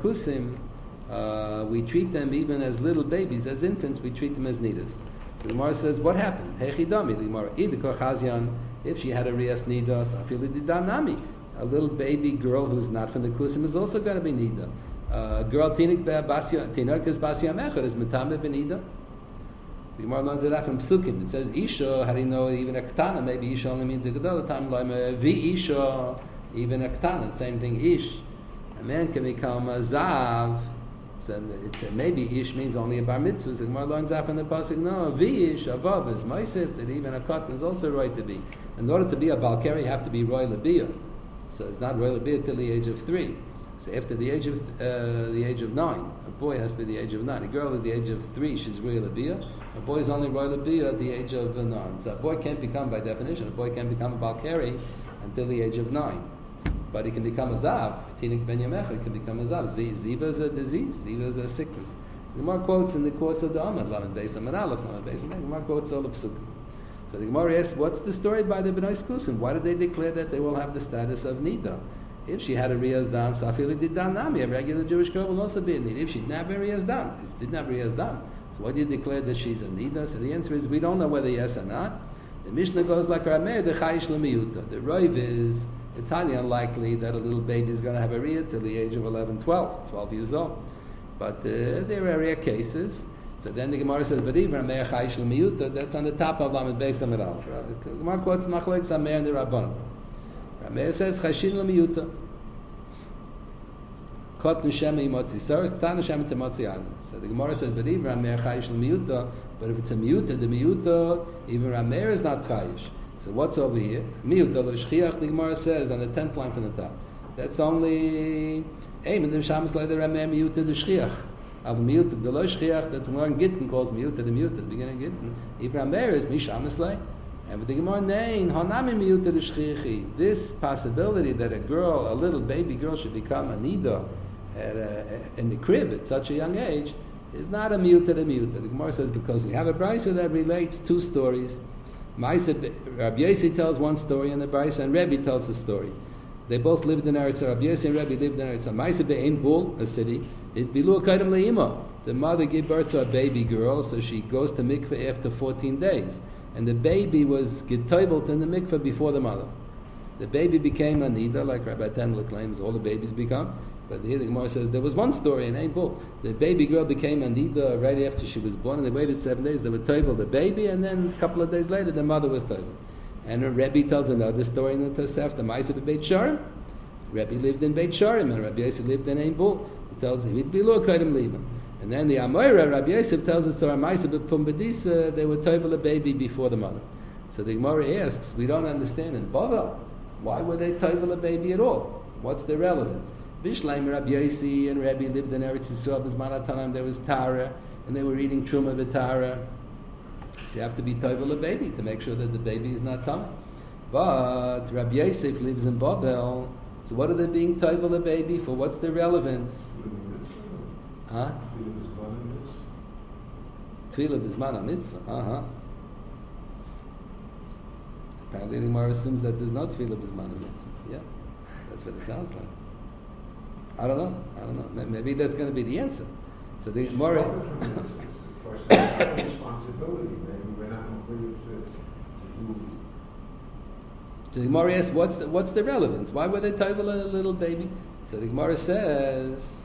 Kusim, we treat them even as little babies, as infants, we treat them as Nidas. The Gemara says, what happened? Hechidami, the Gemara, Idikor Chazyan, if she had a Riyas Nidas, Afili Didanami, a little baby girl who's not from the Kusim is also going to be Nida. Girl Tinok is Basya Mechad is Metame ben Nida. The Gemara learns that from Psukim. It says Isha, how do you know even a Ktana? Maybe Isha only means a Gedol time. Vi Isha, even a Ktana, same thing. Ish. A man can become a Zav. So maybe Ish means only a Bar Mitzvah. The Gemara learns that from the pasuk. No, Vi Ish, Avav is Moisef, that even a Katan is also right to be. In order to be a Balkari, you have to be Roy Labiyah. So it's not Roy Labiyah till the age of 3. So after the age of 9, a boy has to be the age of 9. A girl at the age of 3, she's royal labia. A boy is only royal labia at the age of 9. So a boy can't become, by definition, a boy can't become a balkari until the age of 9. But he can become a zav. Tinik ben yamecha can become a zav. Ziva is a disease. Ziva is a sickness. So the Gemara quotes in the course of the Amad, Lamed Beis Amad Aleph, Lamed Beis Amad. The Gemara quotes all the psukim. So the Gemara asks, what's the story by the Bnei Skusim? Why did they declare that they will have the status of nida? If she had a riyaz dam, safili did dan nami. A regular Jewish girl will also be a nida. If she didn't have a riyaz dam, didn't have riyaz dam. So why do you declare that she's a nida? So the answer is we don't know whether yes or not. The Mishnah goes like Rameh, the chayish lemiyuta. The roiv is it's highly unlikely that a little baby is going to have a riyah till the age of 11, 12 years old. But there are rare cases. So then the Gemara says, "But even Rameh chayish lemiyuta." That's on the top of Lamed Beis Amud Aleph. The Gemara quotes Machlek Sameir and the Rabbanon. Rameh says chashin lemiyuta. Kot neshama imotzi saris, k'tan neshama temotzi adam. So the Gemara says, "But even Rameh chayish lemiyuta." But if it's a miyuta, the miyuta, even Rameh is not chayish. So what's over here? Miyuta lo shchiach. The Gemara says on the 10th line from the top. That's only aim in the shamas like the Rameh miyuta the shchiach. Av miyuta the lo shchiach. That's more in Gittin calls miyuta the beginning of Gittin. Even Rameh is mishamas like. And with the Gemara nein hanami miyuta the shchiachi. This possibility that a little baby girl, should become a nida in the crib at such a young age is not a miyuta the miyuta. The Gemara says because we have a brisa that relates two stories. Rabbi Yossi tells one story in the brisa, and Rebbe tells a story. They both lived in Eretz. Rabbi Yossi and Rebbe lived in Eretz. Ma'aseh be'ein bul, a city. It bilu kaidem le'ima. The mother gave birth to a baby girl, so she goes to mikveh after 14 days, and the baby was getoivelt in the mikveh before the mother. The baby became a nida, like Rabbi Tendler claims all the babies become. But here the Gemara says there was one story in Ein Bull. The baby girl became a nida right after she was born, and they waited 7 days. They would toivel the baby, and then a couple of days later, the mother was toivel. And Rebbe tells another story in the Tosef, the Ma'aseh Beit Sharim. Rebbe lived in Beit Sharim, and Rabbi Yosef lived in Ein Bull. He tells him he'd be lo kaidem leaving. And then the Amoira, Rabbi Yosef tells the story, Ma'aseh Pumbedisa, they would toivel a baby before the mother. So the Gemara asks, we don't understand in Bava, why would they toivel a baby at all? What's the relevance? Bishleim Rabbi Yossi and Rabbi lived in Eretz Yisrael. B'zman HaTanam there was Tara, and they were eating Truma v'Tara. So you have to be toivel a baby to make sure that the baby is not tummy. But Rabbi Yosef lives in Babel, so what are they being toivel a baby for? What's the relevance? Huh? Tefillah b'zman mitzvah. Apparently the Gemara assumes that there's no tefillah b'zman mitzvah. Yeah, that's what it sounds like. I don't know. Maybe that's going to be the answer. So the Gemara. Responsibility. Maybe we're not completely fit to do. So the Gemara asks, what's the relevance? Why would they toivel a little baby? So the Gemara says.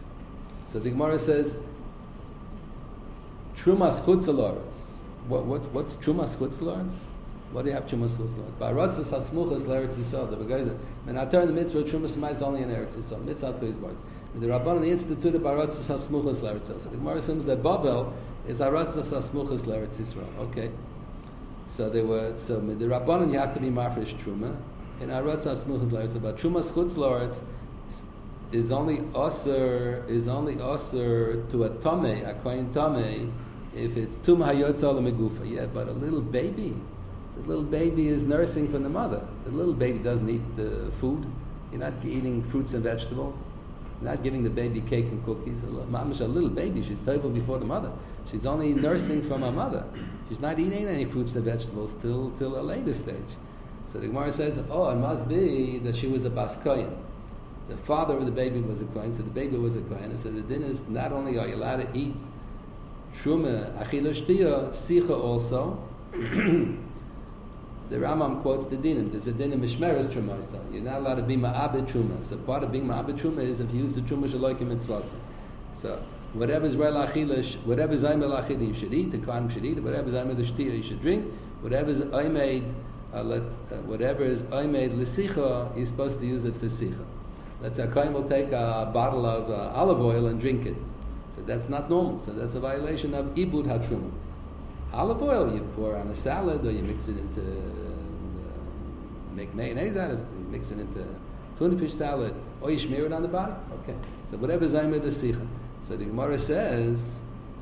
Trumas chutz l'oretz. What's trumas chutz l'oretz? What do you have trumas chutz l'oretz? Baratzas hasmuchas l'eretz yisrael. The guys when I turn the mitzvah trumas is only in eretz yisrael. Mitzvah to his words. The Rabbanan instituted baratzas hasmuchas l'eretz yisrael. So the Gemara assumes that Babel is baratzas hasmuchas l'eretz yisrael. Okay. So the Rabbanan you have to be mafresh truma. In baratzas hasmuchas l'eretz yisrael, but trumas chutz l'oretz is only osir to a tamei, a kohen tamei, if it's tum hayotza l'megufa. Yeah, but a little baby. The little baby is nursing from the mother. The little baby doesn't eat food. You're not eating fruits and vegetables. You're not giving the baby cake and cookies. A little baby, she's toivel before the mother. She's only nursing from her mother. She's not eating any fruits and vegetables till a later stage. So the Gemara says, it must be that she was a bas kohen. The father of the baby was a kohen, so the baby was a kohen. So the din is not only are you allowed to eat truma, achila shtiya, sicha also. The Rambam quotes the dinim. There's a dinim mishmeres truma. You're not allowed to be ma'abed truma. So part of being ma'abed truma is if you use the truma shalokim mitzvasa. So whatever's real achila, whatever's aimel achila you should eat. The kohen should eat. Whatever's aimel shtiya you should drink. Whatever's aimed l'sicha, you're supposed to use it for sicha. Let's say a kohen will take a bottle of olive oil and drink it. So that's not normal. So that's a violation of ibud hatruma. Olive oil you pour on a salad, or you mix it into make mayonnaise out of it, you mix it into tuna fish salad, Or you smear it on the body. Okay. So whatever Zaymer the Sicha. So the Gemara says,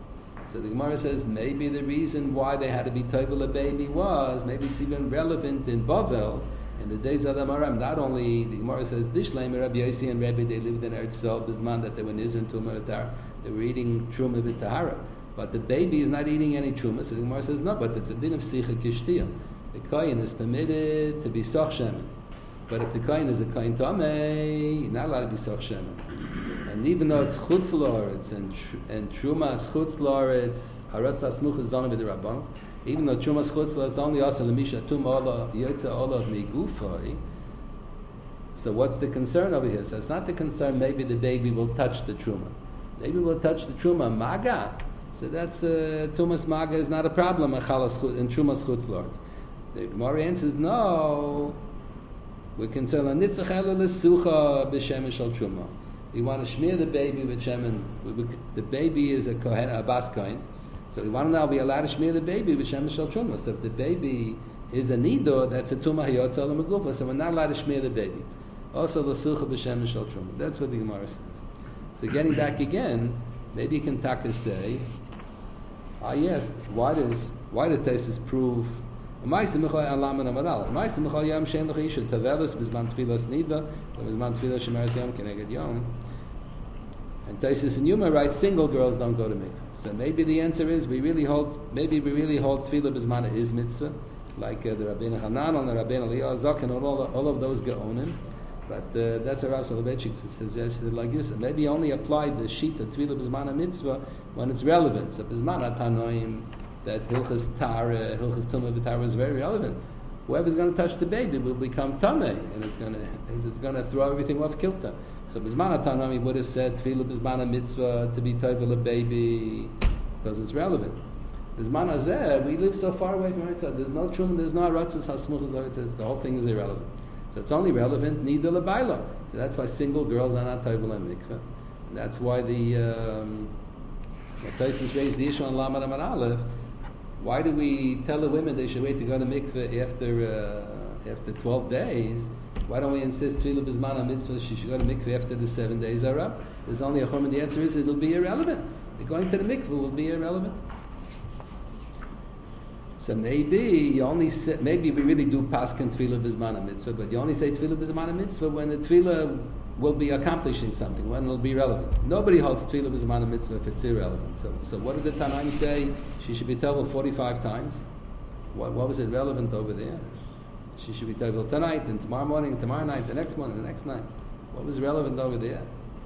maybe the reason why they had to be Toivel a baby was, maybe it's even relevant in Bavel, in the days of the Maram. Not only, the Gemara says, Bishleim, Rabbi Yossi and Rebbe, they lived in Eretz Yisrael, Bisman, that they were Nizr to Maratar, they were eating Truma v'Tahara. But the baby is not eating any Truma, so the Gemara says, no, but it's a din of Sicha Kishtiyah. The Kohen is permitted to be Soch Shemen. But if the Kohen is a Kohen Tomei, you're not allowed to be Soch Shemen. And even though it's Chutz Loretz and Truma is Chutz Loretz, Haratz Asmuch is Zona B'Derabban, even though Truma is Chutz Loretz, only also Lemisha Tum Ola Yotza Ola Migufoi. So what's the concern over here? So it's not the concern maybe the baby will touch the Truma. Maybe will touch the Truma Maga. So that's Tumas Maga is not a problem in Trumas Chutz Loretz. The Gemara answers, no, we're concerned on Nitzach Ela L'Sucha B'Shemesh Al Truma. We want to smear the baby with Shemen. The baby is a Kohen, a Bas Kohen. So we want to now be allowed to smear the baby with Shemesh Al Truma. So if the baby is a Nido, that's a Tumah Hayotza Al Megufa. So we're not allowed to smear the baby. Also L'Sucha B'Shemesh Al Truma. That's what the Gemara says. So getting back again, maybe you can say, yes, why does Taisus prove Ma'aseh Michal Alam and Amaral? Ma'aseh Michal Yom Shein L'Chisha Tavelos B'Zman Tfilas Nida B'Zman Tfilas Shemeres Yom Keneged Yom. And Taisus and Yuma write single girls don't go to mikveh. So maybe the answer is we really hold Tfilah B'Zman is mitzvah, like the Rabbeinu Hanan and the Rabbeinu Eliyahu Zok and all of those Gaonim. But that's a Rav Soloveitchik suggested like this. Maybe only apply the sheet of Tfilah B'Zman mitzvah when it's relevant. So B'Zman Tanoim, that Hilchas Tara, Hilchas Tumah V'Tara is very relevant. Whoever's going to touch the baby will become Tameh, and it's going to throw everything off kilter. So B'Zman Tanoim would have said Tfilah B'Zman mitzvah to be Toivel a baby because it's relevant. B'Zman Hazeh, we live so far away from Eretz Yisrael. There's no Truma, there's no Aratzas Hasmuchas Eretz. The whole thing is irrelevant. So it's only relevant Nida L'Baila. So that's why single girls are not Toivel and mikveh. And that's why the Taisus raised the issue on Lamed Amar Aleph. Why do we tell the women they should wait to go to mikveh after 12 days? Why don't we insist Tfilah B'Zman mitzvah she should go to mikveh after the 7 days are up? There's only a chum, and the answer is it'll be irrelevant. The going to the mikveh will be irrelevant. So maybe we really do paskin Tfilah B'Zman mitzvah, but you only say Tfilah B'Zman mitzvah when the Tfilah will be accomplishing something, when it'll be relevant. Nobody holds Tfilah B'Zman mitzvah if it's irrelevant. So what did the Tanaim say? She should be told 45 times. What was it relevant over there? She should be told tonight, and tomorrow morning, and tomorrow night, the next morning, the next night. What was relevant over there?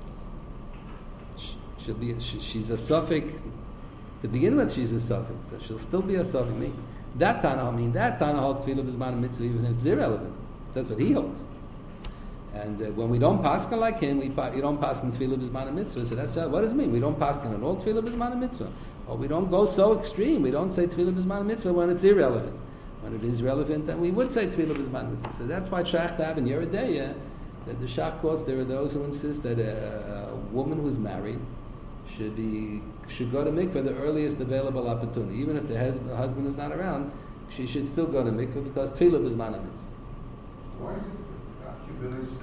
She's a suffix. To begin with, she's a suffix, so she'll still be a suffix. That Tana holds Tfilah B'Zman mitzvah even if it's irrelevant. That's what he holds. And when we don't paskin like him, we don't paskin Tfilah B'Zman mitzvah. So that's what does it mean? We don't paskin at all Tfilah B'Zman mitzvah, or we don't go so extreme. We don't say Tfilah B'Zman mitzvah when it's irrelevant. When it is relevant, then we would say Tfilah B'Zman mitzvah. So that's why Shach to have in Yeridea that the Shach quotes. There are those who insist that a woman who's married should go to mikveh the earliest available opportunity, even if the husband is not around. She should still go to mikveh because Tfilah B'Zman mitzvah. Why is it that Akibbel is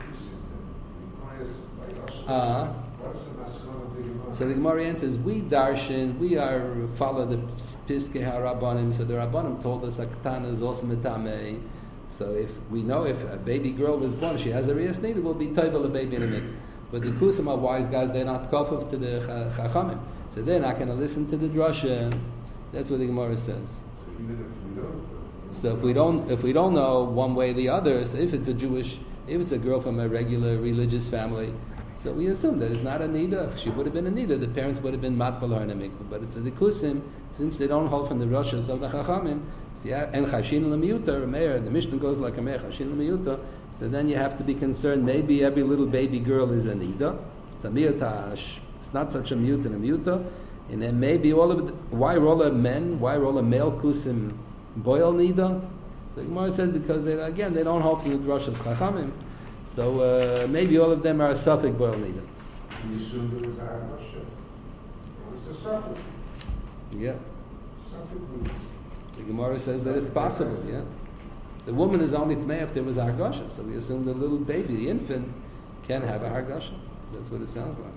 So the Gemara answers, we darshan, we follow the Piskei HaRabbanim. So the Rabbanim told us Aktana is also metamei. So if a baby girl was born, she has a riyas nida, will be toivel a baby in a mikveh. But the Kusim are wise guys; they're not kofuf to the Chachamim, so they're not going to listen to the drasha. That's what the Gemara says. So if we don't know one way or the other, so if it's a girl from a regular religious family, so we assume that it's not a nida. If she would have been a nida, the parents would have been matbal her in a mikveh. But it's a dikusim, since they don't hold from the roshas of the chachamim. And chashin l'miyuta, Meir, the Mishnah goes like a Meir, chashin l'miyuta. So then you have to be concerned. Maybe every little baby girl is a nida. It's a miyuta. It's not such a miyuta and a miyuta. And then maybe why roll a male kusim boil nida? So the Gemara said because they don't hold from the roshas chachamim. So maybe all of them are a suffix boil nida. You assume there was a Hashem. It was a suffix. Yeah. Suffix. The Gemara says that it's possible. Yeah. The woman is only tmei if there was argosha. So we assume the little baby, the infant, can have a hargasha. That's what it sounds like.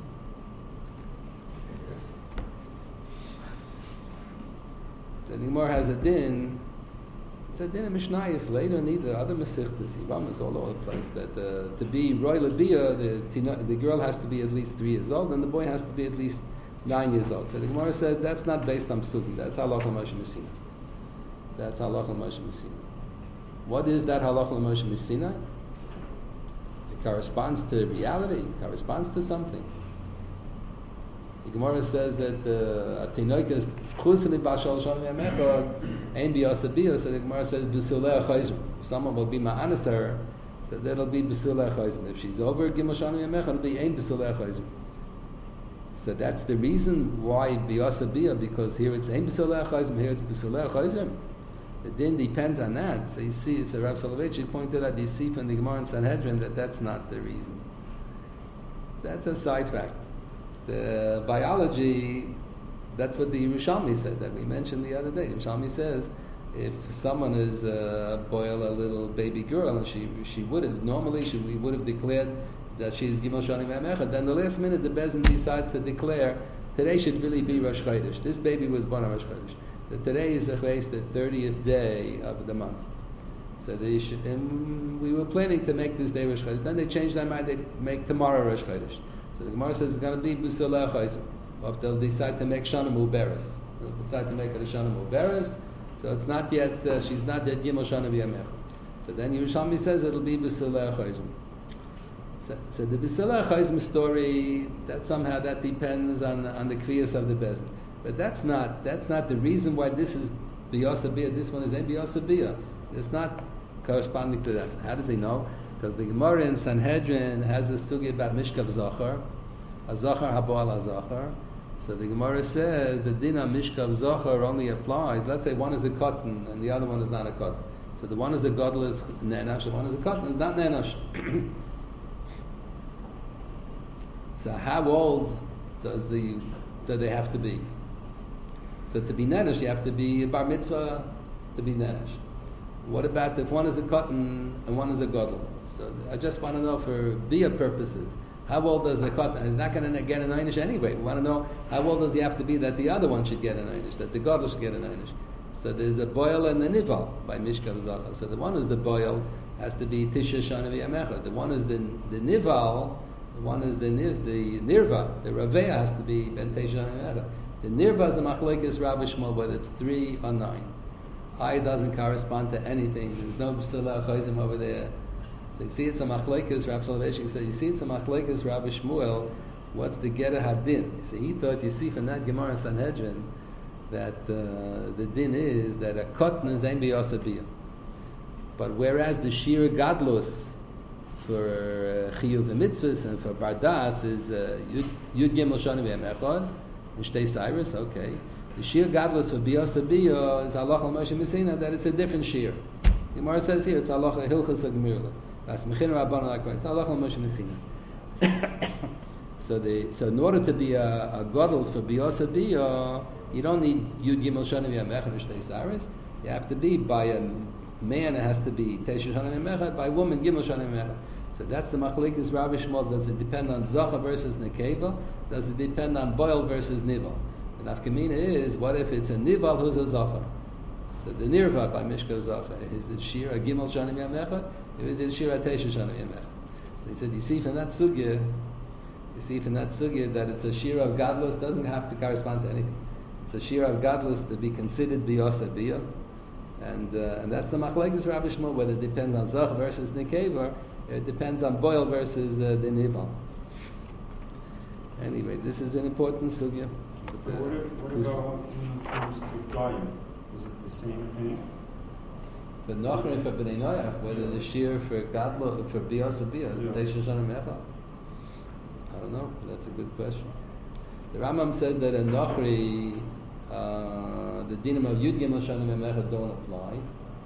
The Gemara has a din. It's a din of Mishnayos later in the other Masechtas, Yivamas all over the place. That to be roy lebiyah, the girl has to be at least 3 years old, and the boy has to be at least 9 years old. So the Gemara said that's not based on psukim. That's halach l'moshe Messina. That's halach l'moshe Messina. What is that halach l'moshe Messina? It corresponds to reality. It corresponds to something. The Gemara says that a tinoik is chusli b'ashol shon v'yamecha ein b'yasabiyah. So the Gemara says b'sulei chayzim. Someone will be ma'anas her, so that'll be b'sulei chayzim. If she's over gimel shon v'yamecha, it'll be ein b'sulei chayzim. So that's the reason why b'yasabiyah, because here it's ein b'sulei chayzim, here it's b'sulei chayzim. The din depends on that. So you see, so Rav Soloveitchik pointed out, you see from the Gemara in Sanhedrin that that's not the reason. That's a side fact. The biology, that's what the Yerushalmi said, that we mentioned the other day. Yerushalmi says, if someone is boil a little baby girl, and she would have, normally we would have declared that she is Gimel Shani Me'amecha, then the last minute the Bezin decides to declare, today should really be Rosh Chodesh. This baby was born on Rosh Chodesh. That today is the 30th day of the month. So and we were planning to make this day Rosh Chodesh. Then they changed their mind, they make tomorrow Rosh Chodesh. So the Gemara says it's going to be B'sulei Chayzim. Or if they'll decide to make Shana Mu'beres. They'll decide to make it a Shana Mu'beres. So it's not yet, she's not yet Gimel Shana V'yamecha. So then Yerushalmi says it'll be B'sulei Chayzim. So the B'sulei Chayzim story, that somehow that depends on the Kriyas of the Bezin. But that's not the reason why this is B'yasabiyah, this one is Ein B'yasabiyah. It's not corresponding to that. How does he know? Because the Gemara in Sanhedrin has a sugi about Mishkav Zachar, a Zachar Haboal HaZachar. So the Gemara says the din of Mishkav Zachar only applies, let's say one is a cotton and the other one is not a cotton. So the one is a gadol is nenash, the one is a cotton is not nenash. So how old do they have to be? So to be nenash, you have to be bar mitzvah to be nenash. What about if one is a cotton and one is a gadol? So I just want to know for bia purposes, how old does the cotton? He's not going to get an einish anyway. We want to know how old does he have to be that the other one should get an einish, that the gadol should get an einish. So there's a boil and a nival by Mishkav Zachar. So the one is the boil has to be Tisha Shana V'yamecha. The one is the nival. The one is the nirva. The ravea has to be Ben Tisha Shana V'yamecha. The nirva is a machlekes Rabbi Shmuel, whether it's 3 or 9. I doesn't correspond to anything. There's no B'sulei Chayzim over there. So you see it's a machlekes Rabbi Soloveitchik said, you see it's a machlekes Rabbi Shmuel, what's the Gerah Hadin? So he thought, you see from that Gemara Sanhedrin, that the din is that a cotton is Ein B'yasabiyah. But whereas the Shir Gadlus for Chiyuv and Mitzvahs and for Bardas is Yud Gimel Shana V'Yamechad, and Shtei Cyrus, okay. The Shir Gadlus for B'yasabiyah is Halach L'Moshe Messina, that it's a different Shir. The Gemara says here, it's Halach Hilchas HaGemirla. That's Mechin Rabbanan Akron. It's Halach L'Moshe Messina. So in order to be a gadol for B'yasabiyah, you don't need Yud Gimel Shana V'Yamechad and Shtei Cyrus. You have to be by a man, it has to be Tesha Shana V'Yamechad, by a woman Gimel Shana V'Yamechad. So that's the machlekes Rabbi Shmuel. Does it depend on Zacha versus Nekeva? Does it depend on Boil versus Nival? The nafkamina is, what if it's a Nival who's a Zacha? So the Nirva by Mishka Zacha, is the Shir a Gimel Shana V'Yamechad, or is it Shir a Tesha Shana V'Yamechad? So he said, you see from that sugya that it's a Shir of Gadlus doesn't have to correspond to anything. It's a Shir of Gadlus to be considered B'yasabiyah. And that's the machlekes Rabbi Shmuel, whether it depends on Zach versus Nekeva, it depends on Boil versus the Nival. Anyway, this is an important sugya. What about when it comes to Goyim? Is it the same thing? But Nachrim for B'nai Noach, whether the Shir for Gadlo, for B'yasabiyah, Teisha Shana Mecha. I don't know. That's a good question. The Rambam says that in Nachri, the dinim of Yud Gimel Shana Mecha don't apply.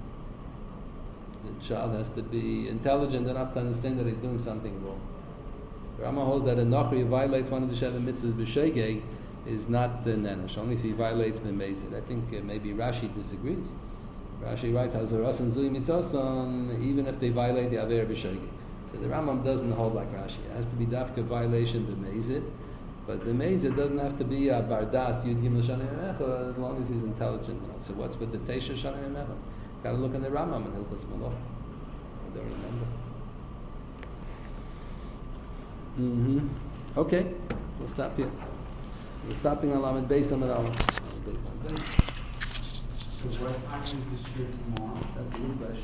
The child has to be intelligent enough to understand that he's doing something wrong. The Rambam holds that a Nachri violates one of the Sheva mitzvahs b'shegeg is not the nenash, only if he violates b'mezid. I think maybe Rashi disagrees. Rashi writes, Hazaras and Zui Misosan, even if they violate the Aver b'shegeg. So the Rambam doesn't hold like Rashi. It has to be dafka violation b'meizid, but b'meizid doesn't have to be a bardas yud gimel shana emecha as long as he's intelligent. So what's with the teisha shana emecha? Got to look in the Rambam and Hilchos Malach. I don't remember. Okay, we'll stop here. We're stopping on Lamed Beis Amud Aleph. So what time is the shir tomorrow? That's a good question.